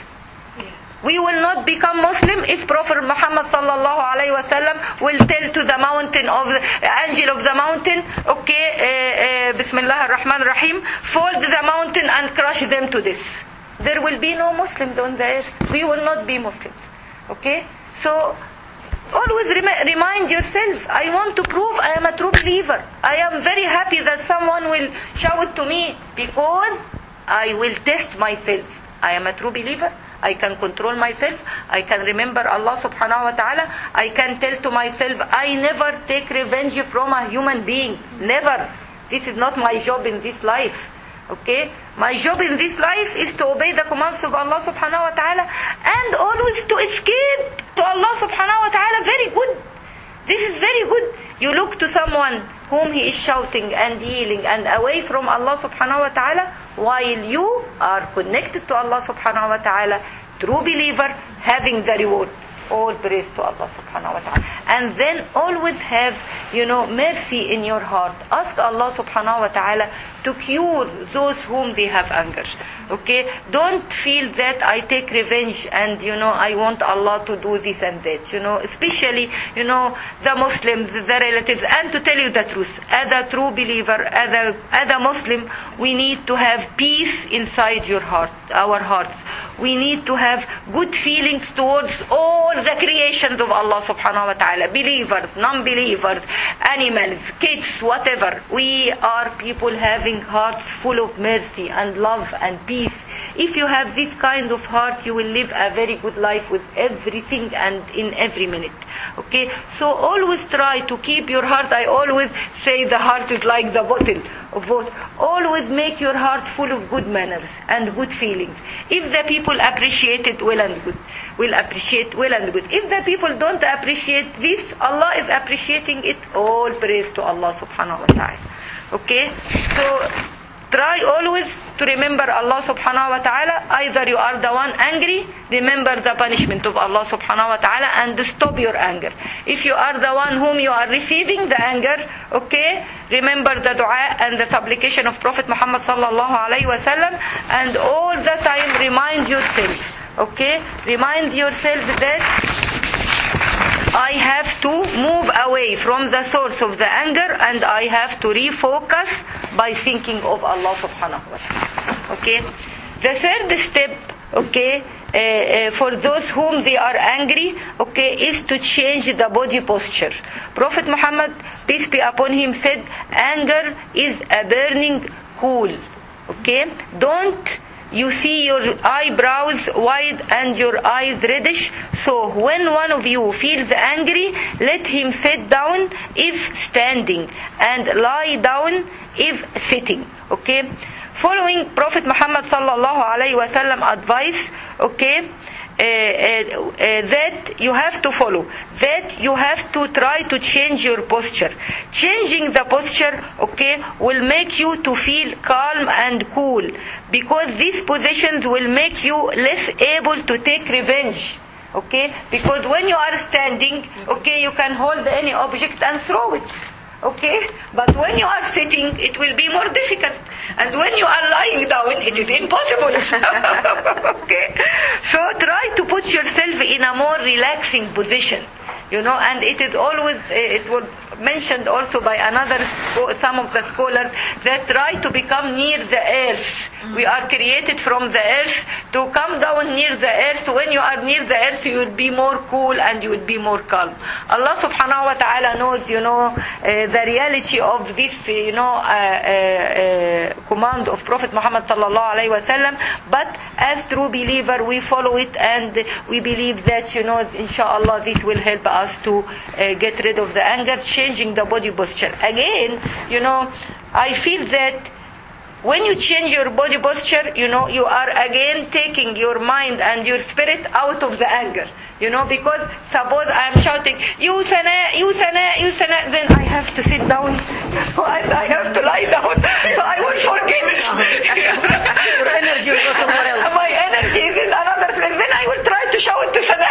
We will not become Muslim if Prophet Muhammad sallallahu alaihi wasallam will tell to the mountain of the angel of the mountain, okay, uh, uh, Bismillah ar-Rahman ar-Rahim, fold the mountain and crush them to this. There will be no Muslims on the earth. We will not be Muslims. Okay? So, always rem- remind yourself, I want to prove I am a true believer. I am very happy that someone will shout to me, because I will test myself. I am a true believer. I can control myself. I can remember Allah subhanahu wa ta'ala. I can tell to myself, I never take revenge from a human being. Never. This is not my job in this life. Okay? My job in this life is to obey the commands of Allah subhanahu wa ta'ala, and always to escape to Allah subhanahu wa ta'ala. Very good. This is very good. You look to someone whom he is shouting and yelling and away from Allah subhanahu wa ta'ala, while you are connected to Allah subhanahu wa ta'ala, true believer, having the reward. All praise to Allah subhanahu wa ta'ala. And then always have, you know, mercy in your heart. Ask Allah subhanahu wa ta'ala to cure those whom they have anger. Okay? Don't feel that I take revenge and, you know, I want Allah to do this and that. You know, especially, you know, the Muslims, the relatives. And to tell you the truth, as a true believer, as a, as a Muslim, we need to have peace inside your heart, our hearts. We need to have good feelings towards all the creations of Allah subhanahu wa ta'ala. Believers, non-believers, animals, kids, whatever. We are people having hearts full of mercy and love and peace. If you have this kind of heart, you will live a very good life with everything and in every minute. Okay? So always try to keep your heart. I always say the heart is like the bottle of water. Always make your heart full of good manners and good feelings. If the people appreciate it, well and good. Will appreciate well and good. If the people don't appreciate this, Allah is appreciating it. All praise to Allah subhanahu wa ta'ala. Okay? So try always to remember Allah subhanahu wa ta'ala. Either you are the one angry, remember the punishment of Allah subhanahu wa ta'ala and stop your anger. If you are the one whom you are receiving the anger, okay, remember the dua and the supplication of Prophet Muhammad sallallahu alayhi wa sallam, and all the time remind yourself, okay, remind yourself that I have to move away from the source of the anger, and I have to refocus by thinking of Allah subhanahu wa ta'ala. Okay? The third step, okay, uh, uh, for those whom they are angry, okay, is to change the body posture. Prophet Muhammad, peace be upon him, said, anger is a burning coal. Okay? Don't you see your eyebrows wide and your eyes reddish? So when one of you feels angry, let him sit down if standing, and lie down if sitting. Okay? Following Prophet Muhammad sallallahu alaihi wasallam advice, okay, uh, uh, uh, that you have to follow, that you have to try to change your posture. Changing the posture, okay, will make you to feel calm and cool, because these positions will make you less able to take revenge. Okay, because when you are standing, okay, you can hold any object and throw it. Okay, but when you are sitting, it will be more difficult, and when you are lying down, it is impossible. Okay, so try to put yourself in a more relaxing position, you know, and it is always, it will mentioned also by another some of the scholars that try to become near the earth. We are created from the earth to come down near the earth. When you are near the earth, you will be more cool and you will be more calm. Allah subhanahu wa ta'ala knows, you know, uh, the reality of this, you know, uh, uh, uh, command of Prophet Muhammad sallallahu alaihi wasallam. But as true believer, we follow it and we believe that, you know, inshallah, this will help us to uh, get rid of the anger, changing the body posture. Again, you know, I feel that when you change your body posture, you know, you are again taking your mind and your spirit out of the anger. You know, because suppose I am shouting, you sana, you sana, you sana, then I have to sit down, and I have to lie down, so I will forget. Your energy will go somewhere else. My energy is in another place. Then I will try to shout to sana.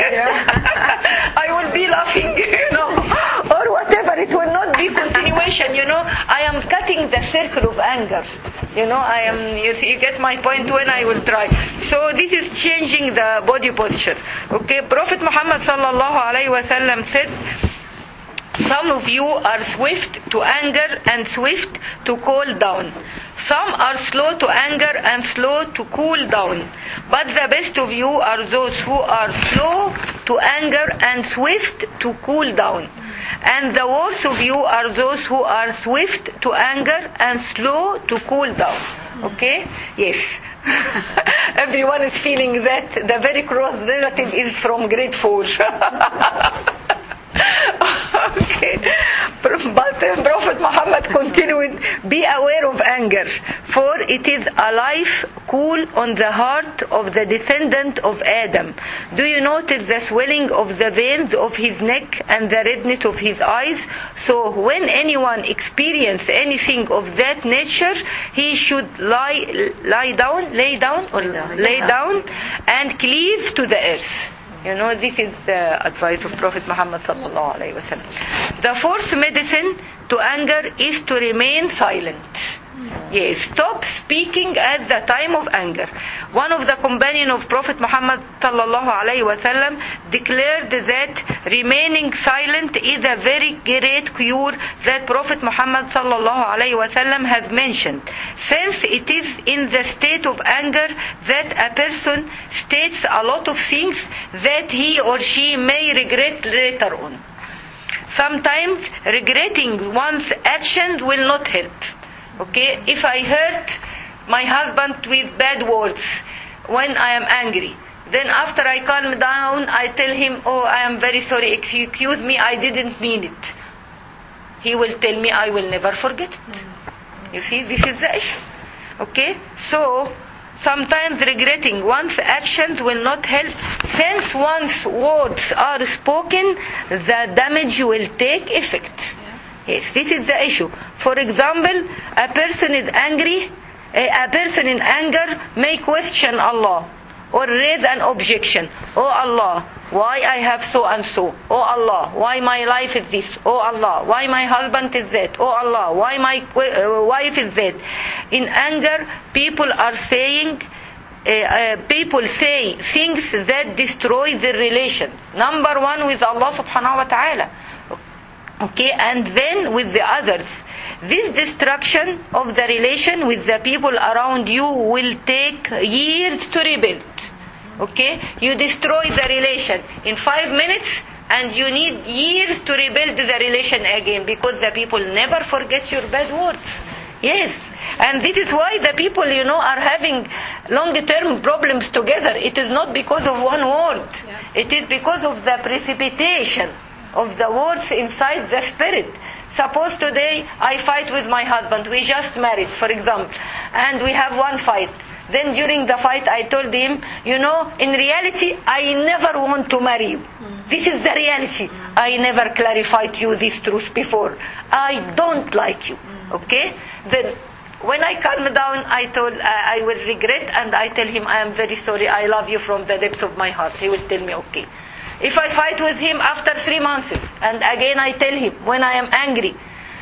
I will be laughing, you know, or whatever. It will not be continuation, you know. I am cutting the circle of anger. You know, I am, you, you get my point when I will try. So this is changing the body posture. Okay, Prophet Muhammad sallallahu alaihi wasallam said, some of you are swift to anger and swift to cool down. Some are slow to anger and slow to cool down. But the best of you are those who are slow to anger and swift to cool down. And the worst of you are those who are swift to anger and slow to cool down. Okay? Yes. Everyone is feeling that the very close relative is from grade four. Okay. But Prophet Muhammad continued, be aware of anger, for it is a life cool on the heart of the descendant of Adam. Do you notice the swelling of the veins of his neck and the redness of his eyes? So when anyone experiences anything of that nature, he should lie lie down, lay down, or lay down, and cleave to the earth. You know, this is the advice of Prophet Muhammad sallallahu alaihi wasallam. The fourth medicine to anger is to remain silent. Yes, stop speaking at the time of anger. One of the companions of Prophet Muhammad sallallahu alaihi wasallam declared that remaining silent is a very great cure that Prophet Muhammad sallallahu alaihi wasallam has mentioned. Since it is in the state of anger that a person states a lot of things that he or she may regret later on. Sometimes regretting one's actions will not help. Okay, if I hurt my husband with bad words when I am angry, then after I calm down, I tell him, oh, I am very sorry, excuse me, I didn't mean it. He will tell me, I will never forget it. You see, this is the issue. Okay, so sometimes regretting one's actions will not help. Since one's words are spoken, the damage will take effect. Yes, this is the issue. For example, a person is angry, a person in anger may question Allah or raise an objection. Oh Allah, why I have so and so? Oh Allah, why my life is this? Oh Allah, why my husband is that? Oh Allah, why my wife is that? In anger, people are saying, uh, uh, people say things that destroy their relation. Number one, with Allah subhanahu wa ta'ala. Okay, and then with the others. This destruction of the relation with the people around you will take years to rebuild. Okay, you destroy the relation in five minutes and you need years to rebuild the relation again, because the people never forget your bad words. Yes, and this is why the people, you know, are having long-term problems together. It is not because of one word. It is because of the precipitation of the words inside the spirit. Suppose today I fight with my husband. We just married, for example, and we have one fight. Then during the fight I told him, you know, in reality I never want to marry you. This is the reality. I never clarified you this truth before. I don't like you. Okay? Then when I calm down, I told I, I will regret, and I tell him, I am very sorry, I love you from the depths of my heart. He will tell me, okay. If I fight with him after three months, and again I tell him when I am angry,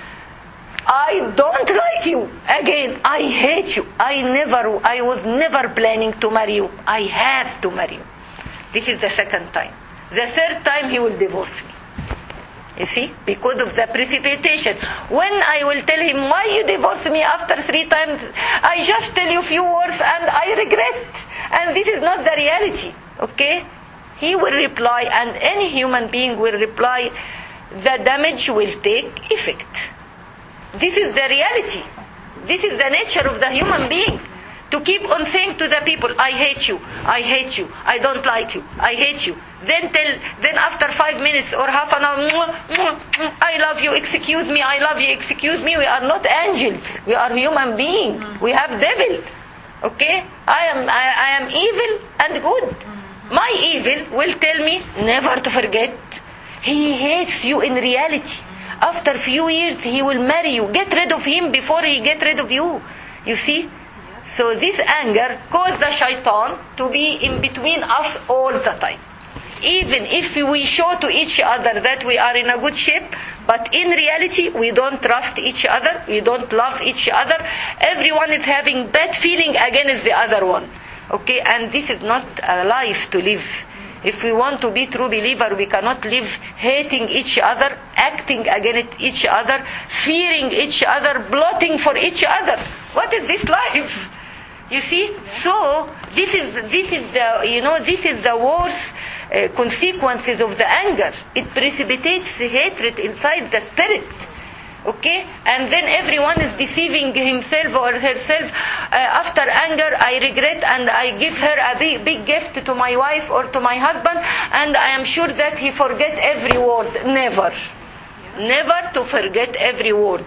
I don't like you. Again, I hate you. I never, I was never planning to marry you. I have to marry you. This is the second time. The third time he will divorce me. You see, because of the precipitation. When I will tell him, why you divorce me after three times, I just tell you few words and I regret. And this is not the reality. Okay? He will reply, and any human being will reply, the damage will take effect. This is the reality. This is the nature of the human being. To keep on saying to the people, I hate you, I hate you, I don't like you, I hate you. Then tell, then after five minutes or half an hour, I love you, excuse me, I love you, excuse me. We are not angels. We are human beings. We have devil. Okay? I am, I, I am evil and good. My evil will tell me never to forget. He hates you in reality. After few years, he will marry you. Get rid of him before he get rid of you. You see? So this anger caused the shaitan to be in between us all the time. Even if we show to each other that we are in a good shape, but in reality we don't trust each other, we don't love each other. Everyone is having bad feeling against the other one. Okay, and this is not a life to live. If we want to be true believer, we cannot live hating each other, acting against each other, fearing each other, plotting for each other. What is this life? You see? So this is this is the you know this is the worst uh, consequences of the anger. It precipitates the hatred inside the spirit. Okay, and then everyone is deceiving himself or herself. Uh, after anger, I regret and I give her a big, big gift to my wife or to my husband, and I am sure that he forget every word. Never, never to forget every word.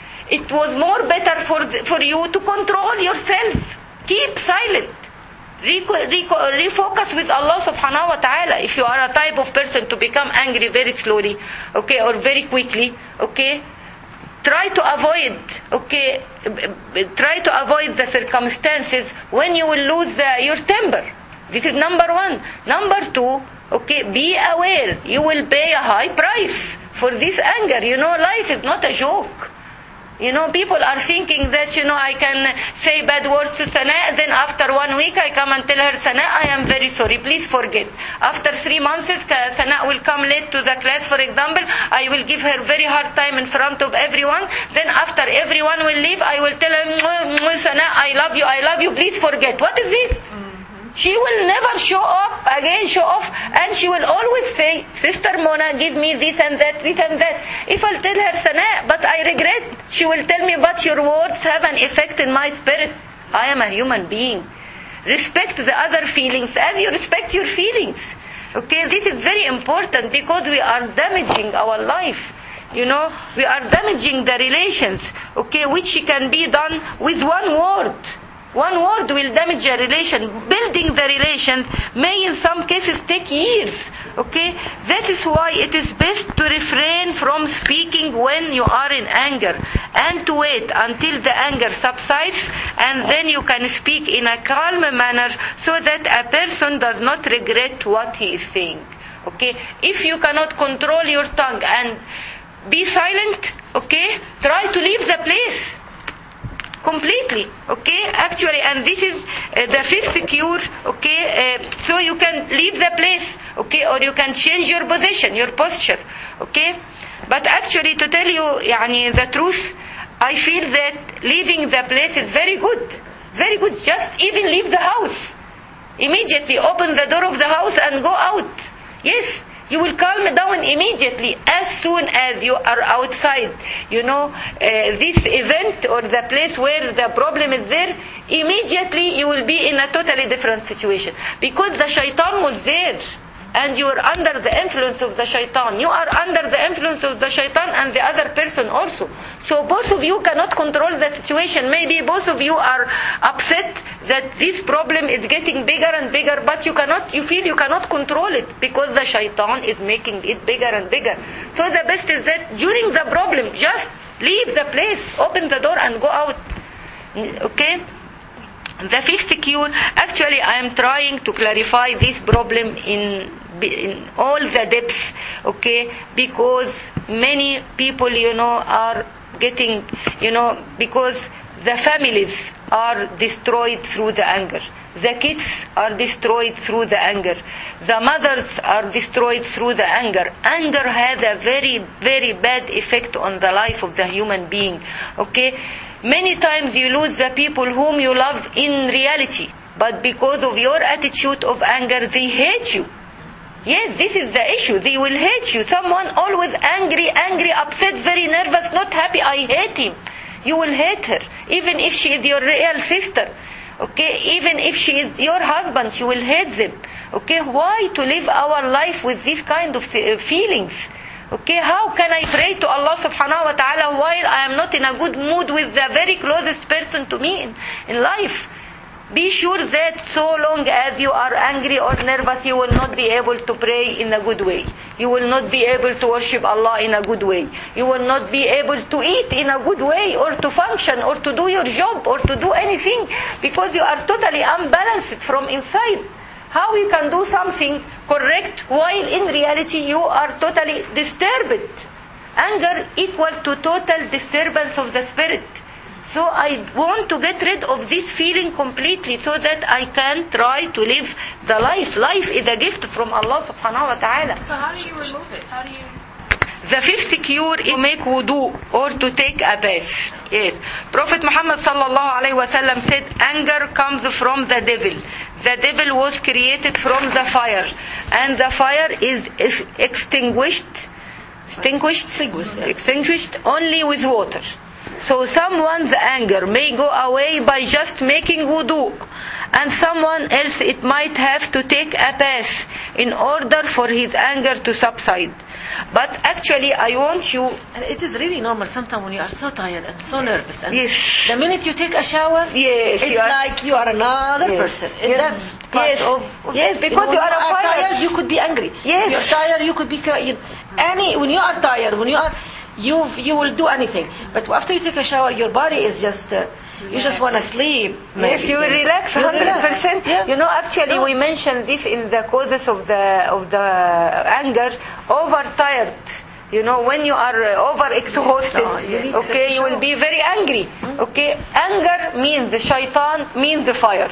It was more better for for you to control yourself. Keep silent. Reco- reco- refocus with Allah subhanahu wa ta'ala. If you are a type of person to become angry very slowly, okay, or very quickly, okay, try to avoid, okay, try to avoid the circumstances when you will lose the, your temper. This is number one. Number two, okay, be aware. You will pay a high price for this anger. You know, life is not a joke. You know, people are thinking that, you know, I can say bad words to Sana, then after one week I come and tell her, Sana, I am very sorry, please forget. After three months, Sana will come late to the class, for example, I will give her very hard time in front of everyone. Then after everyone will leave, I will tell her, Sana, I love you, I love you, please forget. What is this? She will never show up again, show off, and she will always say, Sister Mona, give me this and that, this and that. If I'll tell her, Sana, but I regret, she will tell me, but your words have an effect in my spirit. I am a human being. Respect the other feelings as you respect your feelings. Okay, this is very important because we are damaging our life. You know, we are damaging the relations, okay, which can be done with one word. One word will damage a relation. Building the relations may in some cases take years. Okay? That is why it is best to refrain from speaking when you are in anger and to wait until the anger subsides, and then you can speak in a calm manner so that a person does not regret what he is saying. Okay? If you cannot control your tongue and be silent, okay, try to leave the place. Completely, okay, actually, and this is uh, the fifth cure, okay, uh, so you can leave the place, okay, or you can change your position, your posture, okay, but actually to tell you, yani, the truth, I feel that leaving the place is very good, very good, just even leave the house, immediately open the door of the house and go out, yes. You will calm down immediately as soon as you are outside. You know, uh, this event or the place where the problem is there, immediately you will be in a totally different situation. Because the shaitan was there. And you are under the influence of the shaitan. You are under the influence of the shaitan and the other person also. So both of you cannot control the situation. Maybe both of you are upset that this problem is getting bigger and bigger, but you cannot, you feel you cannot control it because the shaitan is making it bigger and bigger. So the best is that during the problem, just leave the place, open the door and go out. Okay? The fifth cure, actually I am trying to clarify this problem in, in all the depths, okay, because many people, you know, are getting, you know, because the families are destroyed through the anger. The kids are destroyed through the anger. The mothers are destroyed through the anger. Anger has a very, very bad effect on the life of the human being. Okay? Many times you lose the people whom you love in reality, but because of your attitude of anger, they hate you. Yes, this is the issue. They will hate you. Someone always angry, angry, upset, very nervous, not happy. I hate him. You will hate her, even if she is your real sister. Okay, even if she is your husband, you will hate them. Okay, why to live our life with this kind of feelings? Okay, how can I pray to Allah subhanahu wa ta'ala while I am not in a good mood with the very closest person to me in, in life? Be sure that so long as you are angry or nervous, you will not be able to pray in a good way. You will not be able to worship Allah in a good way. You will not be able to eat in a good way, or to function, or to do your job, or to do anything, because you are totally unbalanced from inside. How you can do something correct while in reality you are totally disturbed? Anger equal to total disturbance of the spirit. So I want to get rid of this feeling completely so that I can try to live the life. Life is a gift from Allah subhanahu wa ta'ala. So how do you remove it? How do you... The fifth cure is to make wudu or to take a bath. Yes. Prophet Muhammad sallallahu alayhi wa sallam said, anger comes from the devil. The devil was created from the fire. And the fire is extinguished, extinguished, extinguished, extinguished only with water. So someone's anger may go away by just making wudu, and someone else it might have to take a bath in order for his anger to subside. But actually I want you... And it is really normal sometimes when you are so tired and so nervous. And yes. The minute you take a shower, yes, it's you are, like you are another yes. person. Yes. That's part yes. of, of... Yes, because you, know, you are a fire. tired, you could be angry. Yes. If you're tired, you could be... You, any, when you are tired, when you are... You you will do anything, but after you take a shower, your body is just uh, you just want to sleep. Maybe. Yes, you will relax one hundred percent. Yeah. You know, actually, we mentioned this in the causes of the of the anger. Overtired. You know, when you are over exhausted, oh, you okay, you will be very angry. Okay, anger means the shaitan, means the fire.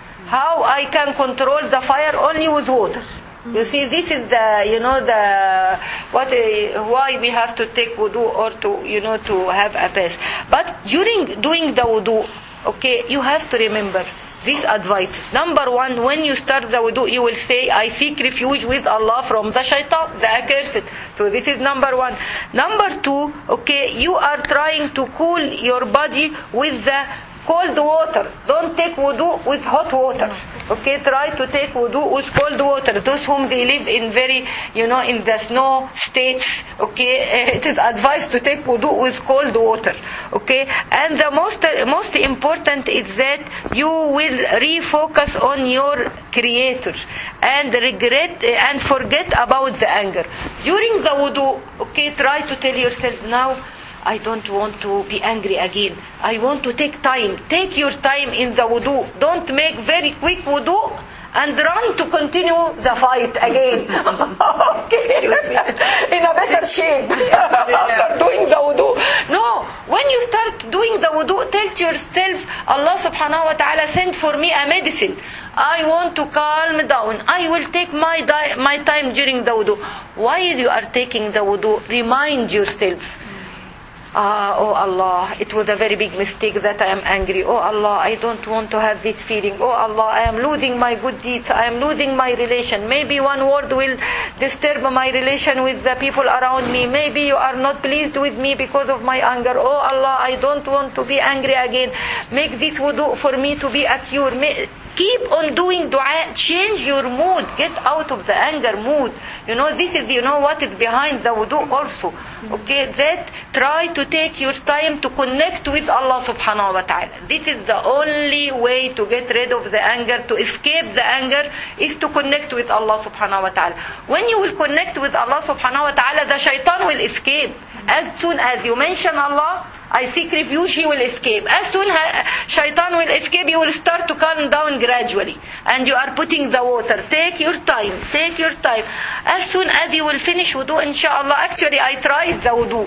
How I can control the fire? Only with water. You see, this is the, you know, the, what, uh, why we have to take wudu or to, you know, to have a bath. But during doing the wudu, okay, you have to remember this advice. Number one, when you start the wudu, you will say, I seek refuge with Allah from the shaitan, the accursed. So this is number one. Number two, okay, you are trying to cool your body with the cold water. Don't take wudu with hot water. Okay, try to take wudu with cold water. Those whom they live in very, you know, in the snow states, okay, it is advised to take wudu with cold water. Okay, and the most most important is that you will refocus on your Creator and regret and forget about the anger. During the wudu, okay, try to tell yourself now, I don't want to be angry again. I want to take time. Take your time in the wudu. Don't make very quick wudu and run to continue the fight again. Okay. In a better shape after doing the wudu. No, when you start doing the wudu, tell to yourself, Allah subhanahu wa ta'ala sent for me a medicine. I want to calm down. I will take my di- my time during the wudu. While you are taking the wudu, remind yourself, Ah, oh Allah, it was a very big mistake that I am angry. Oh Allah, I don't want to have this feeling. Oh Allah, I am losing my good deeds. I am losing my relation. Maybe one word will disturb my relation with the people around me. Maybe you are not pleased with me because of my anger. Oh Allah, I don't want to be angry again. Make this wudu for me to be a cure. May, keep on doing dua. Change your mood. Get out of the anger mood. You know, this is, you know, what is behind the wudu also. Okay, that try to take your time to connect with Allah subhanahu wa ta'ala. This is the only way to get rid of the anger, to escape the anger, is to connect with Allah subhanahu wa ta'ala. When you will connect with Allah subhanahu wa ta'ala, the shaitan will escape. As soon as you mention Allah, I seek refuge, he will escape. As soon as shaitan will escape, you will start to calm down gradually. And you are putting the water. Take your time. Take your time. As soon as you will finish wudu, inshallah. Actually, I tried the wudu.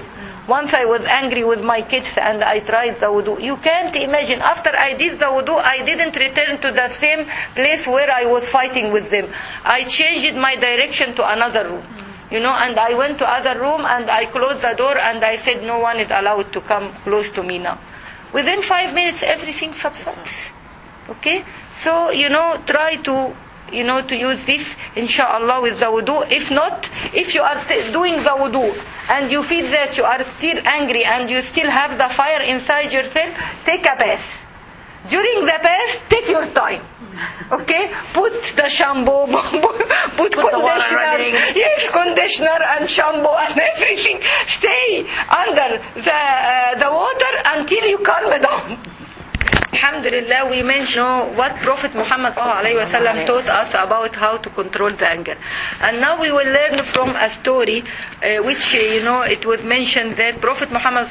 once I was angry with my kids and I tried the wudu. You can't imagine. After I did the wudu, I didn't return to the same place where I was fighting with them. I changed my direction to another room. You know, and I went to other room and I closed the door and I said no one is allowed to come close to me now. Within five minutes everything subsides. Okay? So, you know, try to, you know, to use this, inshallah, with the wudu. If not, if you are t- doing the wudu and you feel that you are still angry and you still have the fire inside yourself, take a bath. During the bath, take your time. Okay? Put the shampoo, put, put conditioner, yes, conditioner and shampoo and everything. Stay under the, uh, the water until you calm down. Alhamdulillah, we mentioned what Prophet Muhammad ﷺ taught us about how to control the anger. And now we will learn from a story uh, which, uh, you know, it was mentioned that Prophet Muhammad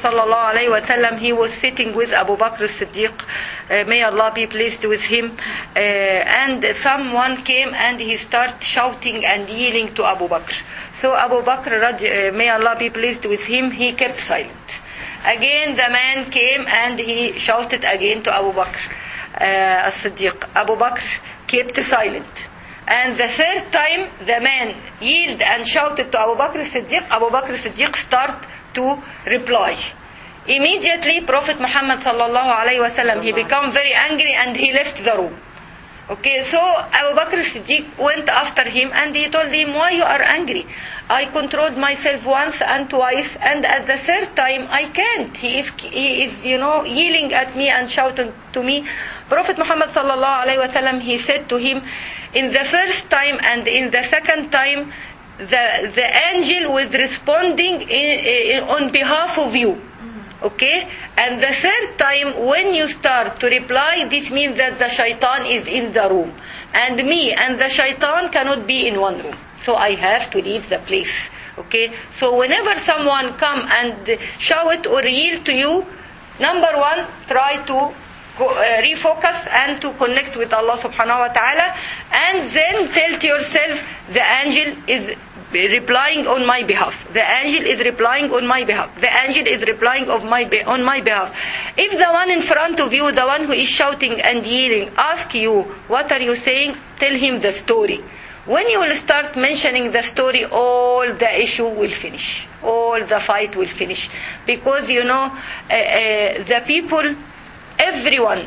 ﷺ, he was sitting with Abu Bakr as-Siddiq, uh, may Allah be pleased with him, uh, and someone came and he started shouting and yelling to Abu Bakr. So Abu Bakr, uh, may Allah be pleased with him, he kept silent. Again the man came and he shouted again to Abu Bakr uh, as-Siddiq. Abu Bakr kept silent. And the third time the man yelled and shouted to Abu Bakr as-Siddiq. Abu Bakr as-Siddiq started to reply. Immediately Prophet Muhammad sallallahu alayhi wasallam, he became very angry and he left the room. Okay, so Abu Bakr as-Siddiq went after him and he told him, why you are angry? I controlled myself once and twice, and at the third time I can't. He is, he is, you know, yelling at me and shouting to me. Prophet Muhammad sallallahu alaihi wasallam, he said to him, in the first time and in the second time, the the angel was responding in, in, on behalf of you. Okay? And the third time, when you start to reply, this means that the shaitan is in the room. And me and the shaitan cannot be in one room. So I have to leave the place. Okay? So whenever someone come and shout or yell to you, number one, try to go, uh, refocus and to connect with Allah subhanahu wa ta'ala. And then tell to yourself, the angel is replying on my behalf. The angel is replying on my behalf. The angel is replying of my be- on my behalf. If the one in front of you, the one who is shouting and yelling, ask you, what are you saying? Tell him the story. When you will start mentioning the story, all the issue will finish. All the fight will finish. Because, you know, uh, uh, the people, everyone,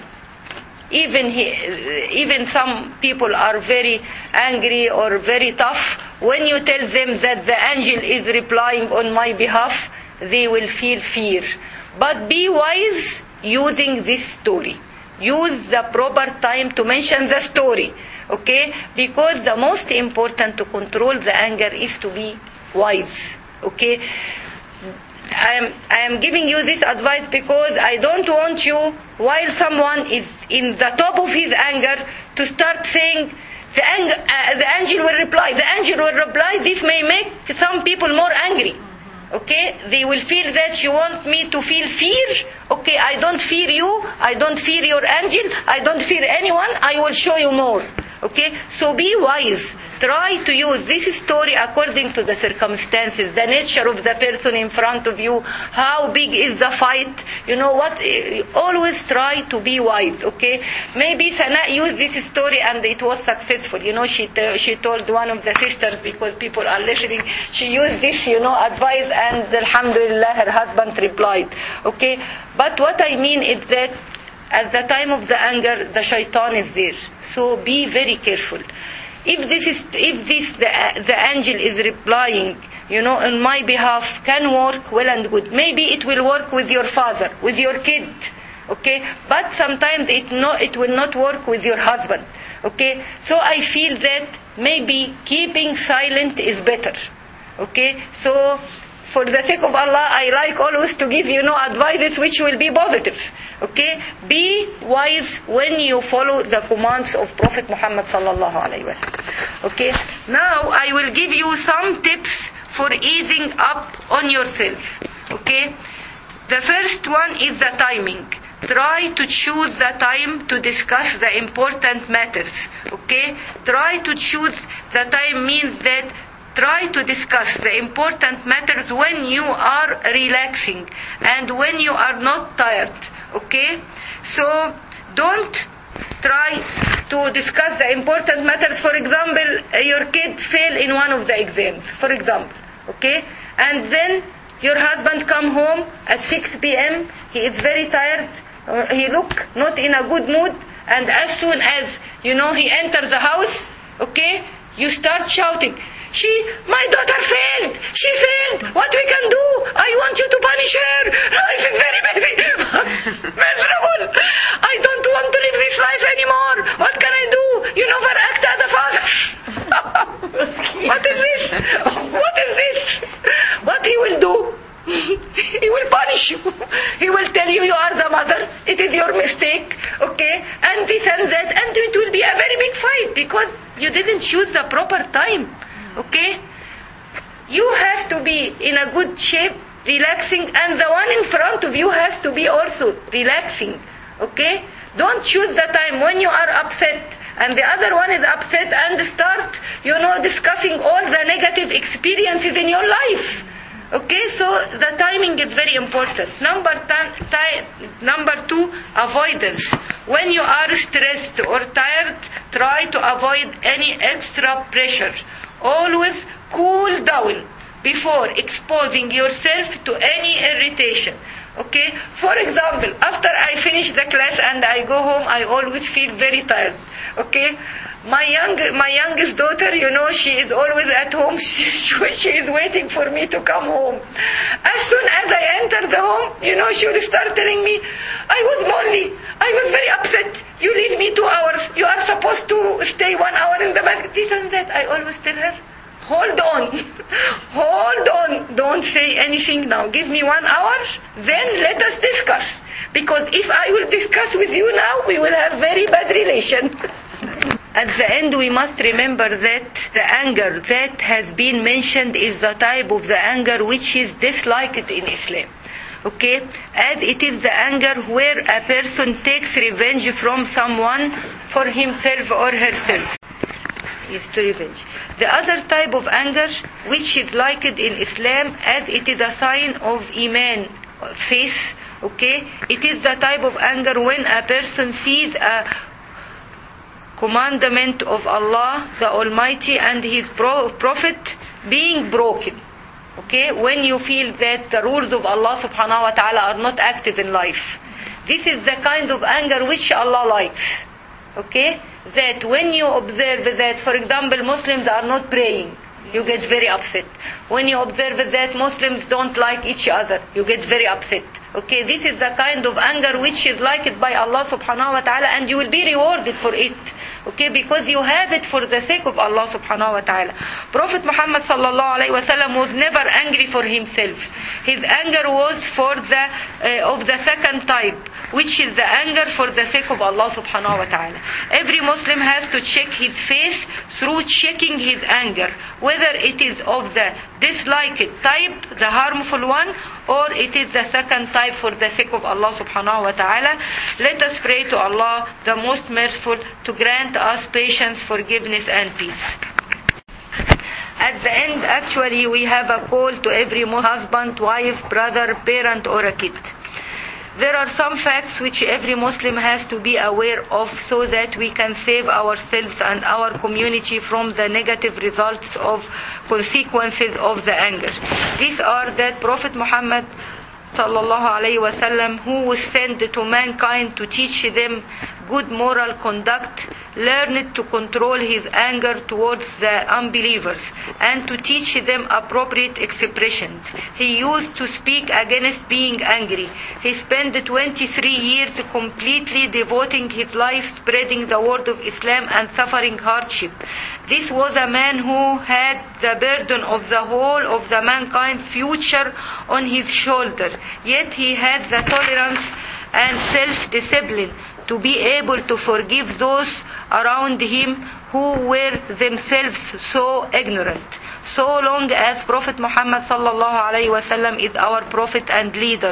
even he, even some people are very angry or very tough. When you tell them that the angel is replying on my behalf, they will feel fear. But be wise using this story. Use the proper time to mention the story. Okay? Because the most important to control the anger is to be wise. Okay? I am, I am giving you this advice because I don't want you, while someone is in the top of his anger, to start saying, the, ang- uh, the angel will reply, the angel will reply. This may make some people more angry. Okay? They will feel that you want me to feel fear. Okay, I don't fear you, I don't fear your angel, I don't fear anyone, I will show you more. Okay? So be wise. Try to use this story according to the circumstances, the nature of the person in front of you, how big is the fight, you know what, always try to be wise, okay? Maybe Sana used this story and it was successful, you know, she t- she told one of the sisters, because people are listening, she used this, you know, advice, and alhamdulillah her husband replied, okay? But what I mean is that at the time of the anger, the shaitan is there, so be very careful. If this is, if this the, the angel is replying, you know, on my behalf, can work well and good. Maybe it will work with your father, with your kid, okay? But sometimes it no, it will not work with your husband, okay? So I feel that maybe keeping silent is better, okay? So for the sake of Allah, I like always to give, you know, advices which will be positive. Okay? Be wise when you follow the commands of Prophet Muhammad sallallahu alaihi wasallam. Okay? Now I will give you some tips for easing up on yourself. Okay? The first one is the timing. Try to choose the time to discuss the important matters. Okay? Try to choose the time means that try to discuss the important matters when you are relaxing and when you are not tired. Okay? So don't try to discuss the important matters. For example, your kid failed in one of the exams, for example. Okay? And then your husband come home at six p.m. He is very tired. Uh, he look not in a good mood. And as soon as, you know, he enters the house, okay, you start shouting, She, my daughter failed. She failed. What we can do? I want you to punish her. Life is very busy. Miserable. I don't want to live this life anymore. What can I do? You never act as a father. What is this? What is this? What he will do? He will punish you. He will tell you you are the mother. It is your mistake. Okay? And this and that. And it will be a very big fight because you didn't choose the proper time. Okay? You have to be in a good shape, relaxing, and the one in front of you has to be also relaxing. Okay? Don't choose the time when you are upset and the other one is upset and start, you know, discussing all the negative experiences in your life. Okay? So the timing is very important. Number ten, ti- number two, avoidance. When you are stressed or tired, try to avoid any extra pressure. Always cool down before exposing yourself to any irritation. Okay? For example, after I finish the class and I go home, I always feel very tired. Okay? My young, my youngest daughter, you know, she is always at home. She, she is waiting for me to come home. As soon as I enter the home, you know, she will start telling me, I was lonely. I was very upset. You leave me two hours. You are supposed to stay one hour in the bed. This and that. I always tell her, hold on. Hold on. Don't say anything now. Give me one hour. Then let us discuss. Because if I will discuss with you now, we will have very bad relation. At the end, we must remember that the anger that has been mentioned is the type of the anger which is disliked in Islam. Okay? As it is the anger where a person takes revenge from someone for himself or herself. Yes, to revenge. The other type of anger which is liked in Islam as it is a sign of Iman, faith. Okay? It is the type of anger when a person sees a commandment of Allah, the Almighty, and His Prophet being broken. Okay? When you feel that the rules of Allah subhanahu wa ta'ala are not active in life. This is the kind of anger which Allah likes. Okay? That when you observe that, for example, Muslims are not praying, you get very upset. When you observe that Muslims don't like each other, you get very upset. Okay, this is the kind of anger which is liked by Allah subhanahu wa ta'ala, and you will be rewarded for it. Okay, because you have it for the sake of Allah subhanahu wa ta'ala. Prophet Muhammad sallallahu alayhi wa sallam was never angry for himself. His anger was for the uh, of the second type, which is the anger for the sake of Allah subhanahu wa ta'ala. Every Muslim has to check his face through checking his anger, whether it is of the disliked type, the harmful one, or it is the second type for the sake of Allah subhanahu wa ta'ala. Let us pray to Allah, the most merciful, to grant us patience, forgiveness and peace. At the end, actually, we have a call to every husband, wife, brother, parent or a kid. There are some facts which every Muslim has to be aware of so that we can save ourselves and our community from the negative results of consequences of the anger. These are that Prophet Muhammad sallallahu alayhi wa sallam, who was sent to mankind to teach them good moral conduct, learned to control his anger towards the unbelievers and to teach them appropriate expressions. He used to speak against being angry. He spent twenty-three years completely devoting his life spreading the word of Islam and suffering hardship. This was a man who had the burden of the whole of the mankind's future on his shoulder. Yet he had the tolerance and self-discipline to be able to forgive those around him who were themselves so ignorant. So long as Prophet Muhammad sallallahu alaihi wasallam is our prophet and leader,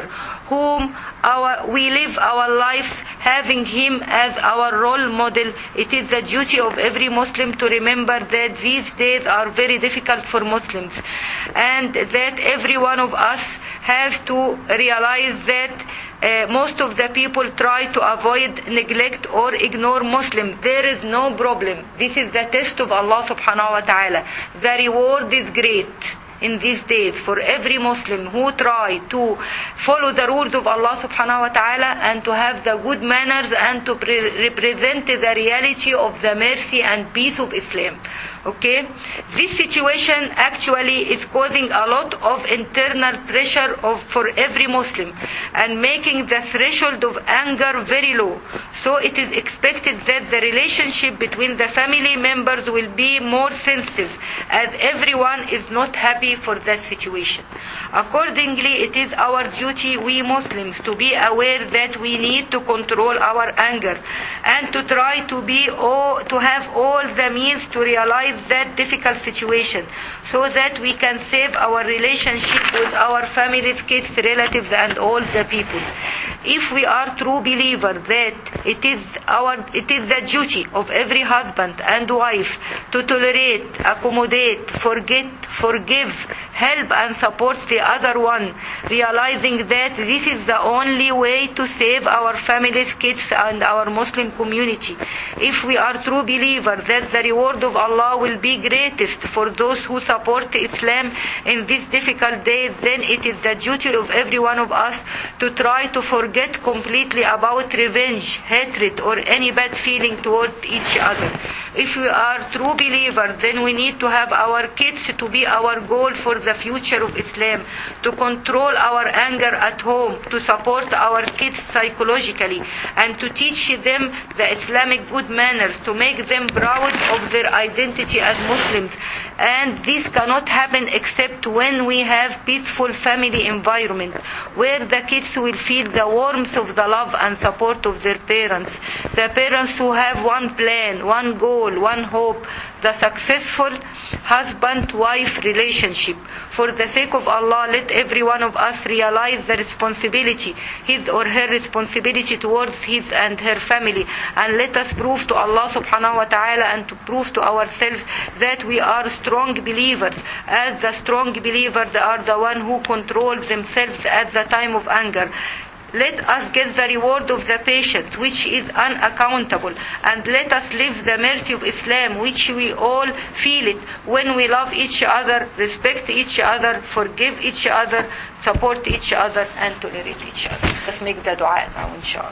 whom our, we live our life having him as our role model. It is the duty of every Muslim to remember that these days are very difficult for Muslims, and that every one of us has to realize that uh, most of the people try to avoid, neglect or ignore Muslims. There is no problem. This is the test of Allah subhanahu wa ta'ala. The reward is great in these days for every Muslim who try to follow the rules of Allah subhanahu wa ta'ala and to have the good manners and to pre- represent the reality of the mercy and peace of Islam. Okay? This situation actually is causing a lot of internal pressure of, for every Muslim and making the threshold of anger very low. So it is expected that the relationship between the family members will be more sensitive, as everyone is not happy for that situation. Accordingly, it is our duty, we Muslims, to be aware that we need to control our anger and to try to be all, to have all the means to realize that difficult situation, so that we can save our relationship with our families, kids, relatives, and all the people. If we are true believers that it is our, it is the duty of every husband and wife to tolerate, accommodate, forget, forgive, help and support the other one, realizing that this is the only way to save our families, kids, and our Muslim community. If we are true believers that the reward of Allah will be greatest for those who support Islam in these difficult days, then it is the duty of every one of us to try to forget completely about revenge, hatred, or any bad feeling toward each other. If we are true believers, then we need to have our kids to be our goal for the future of Islam, to control our anger at home, to support our kids psychologically, and to teach them the Islamic good manners, to make them proud of their identity as Muslims. And this cannot happen except when we have peaceful family environment, where the kids will feel the warmth of the love and support of their parents. The parents who have one plan, one goal, one hope, the successful husband-wife relationship. For the sake of Allah, let every one of us realize the responsibility, his or her responsibility towards his and her family, and let us prove to Allah subhanahu wa ta'ala and to prove to ourselves that we are strong believers. As the strong believers are the one who control themselves at the time of anger. Let us get the reward of the patience, which is unaccountable, and let us live the mercy of Islam, which we all feel it when we love each other, respect each other, forgive each other, support each other, and tolerate each other. Let's make the dua now, inshallah.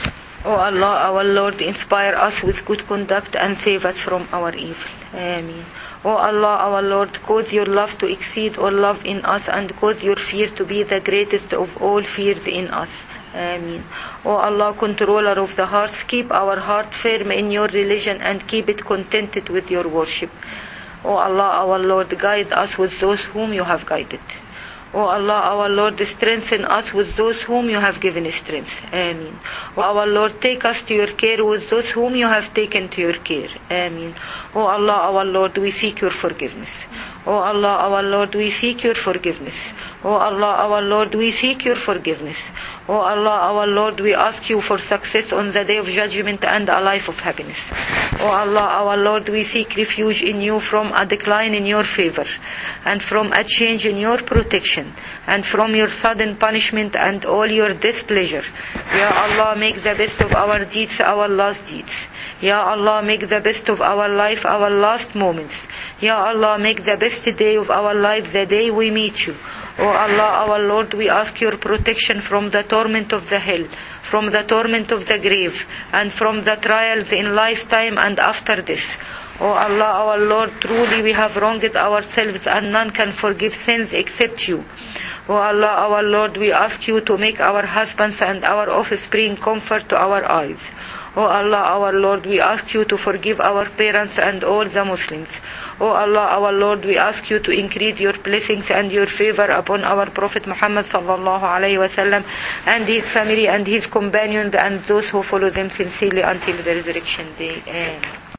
O Allah, our Lord, inspire us with good conduct and save us from our evil. Ameen. O Allah, our Lord, cause your love to exceed all love in us, and cause your fear to be the greatest of all fears in us. Ameen. O Allah, controller of the hearts, keep our heart firm in your religion and keep it contented with your worship. O Allah, our Lord, guide us with those whom you have guided. O Allah, our Lord, strengthen us with those whom you have given strength. Ameen. O our Lord, take us to your care with those whom you have taken to your care. Ameen. O Allah, our Lord, we seek your forgiveness. O Allah, our Lord, we seek your forgiveness. O Allah, our Lord, we seek your forgiveness. O Allah, our Lord, we ask you for success on the day of judgment and a life of happiness. O Allah, our Lord, we seek refuge in you from a decline in your favor, and from a change in your protection, and from your sudden punishment and all your displeasure. Ya Allah, make the best of our deeds our last deeds. Ya Allah, make the best of our life our last moments. Ya Allah, make the best day of our life the day we meet you. O Allah, our Lord, we ask your protection from the torment of the hell, from the torment of the grave, and from the trials in lifetime and after this. O Allah, our Lord, truly we have wronged ourselves, and none can forgive sins except you. O Allah, our Lord, we ask you to make our husbands and our offspring comfort to our eyes. O Allah, our Lord, we ask you to forgive our parents and all the Muslims. O Allah, our Lord, we ask you to increase your blessings and your favor upon our Prophet Muhammad sallallahu alayhi wa sallam and his family and his companions and those who follow them sincerely until the resurrection day. Amen.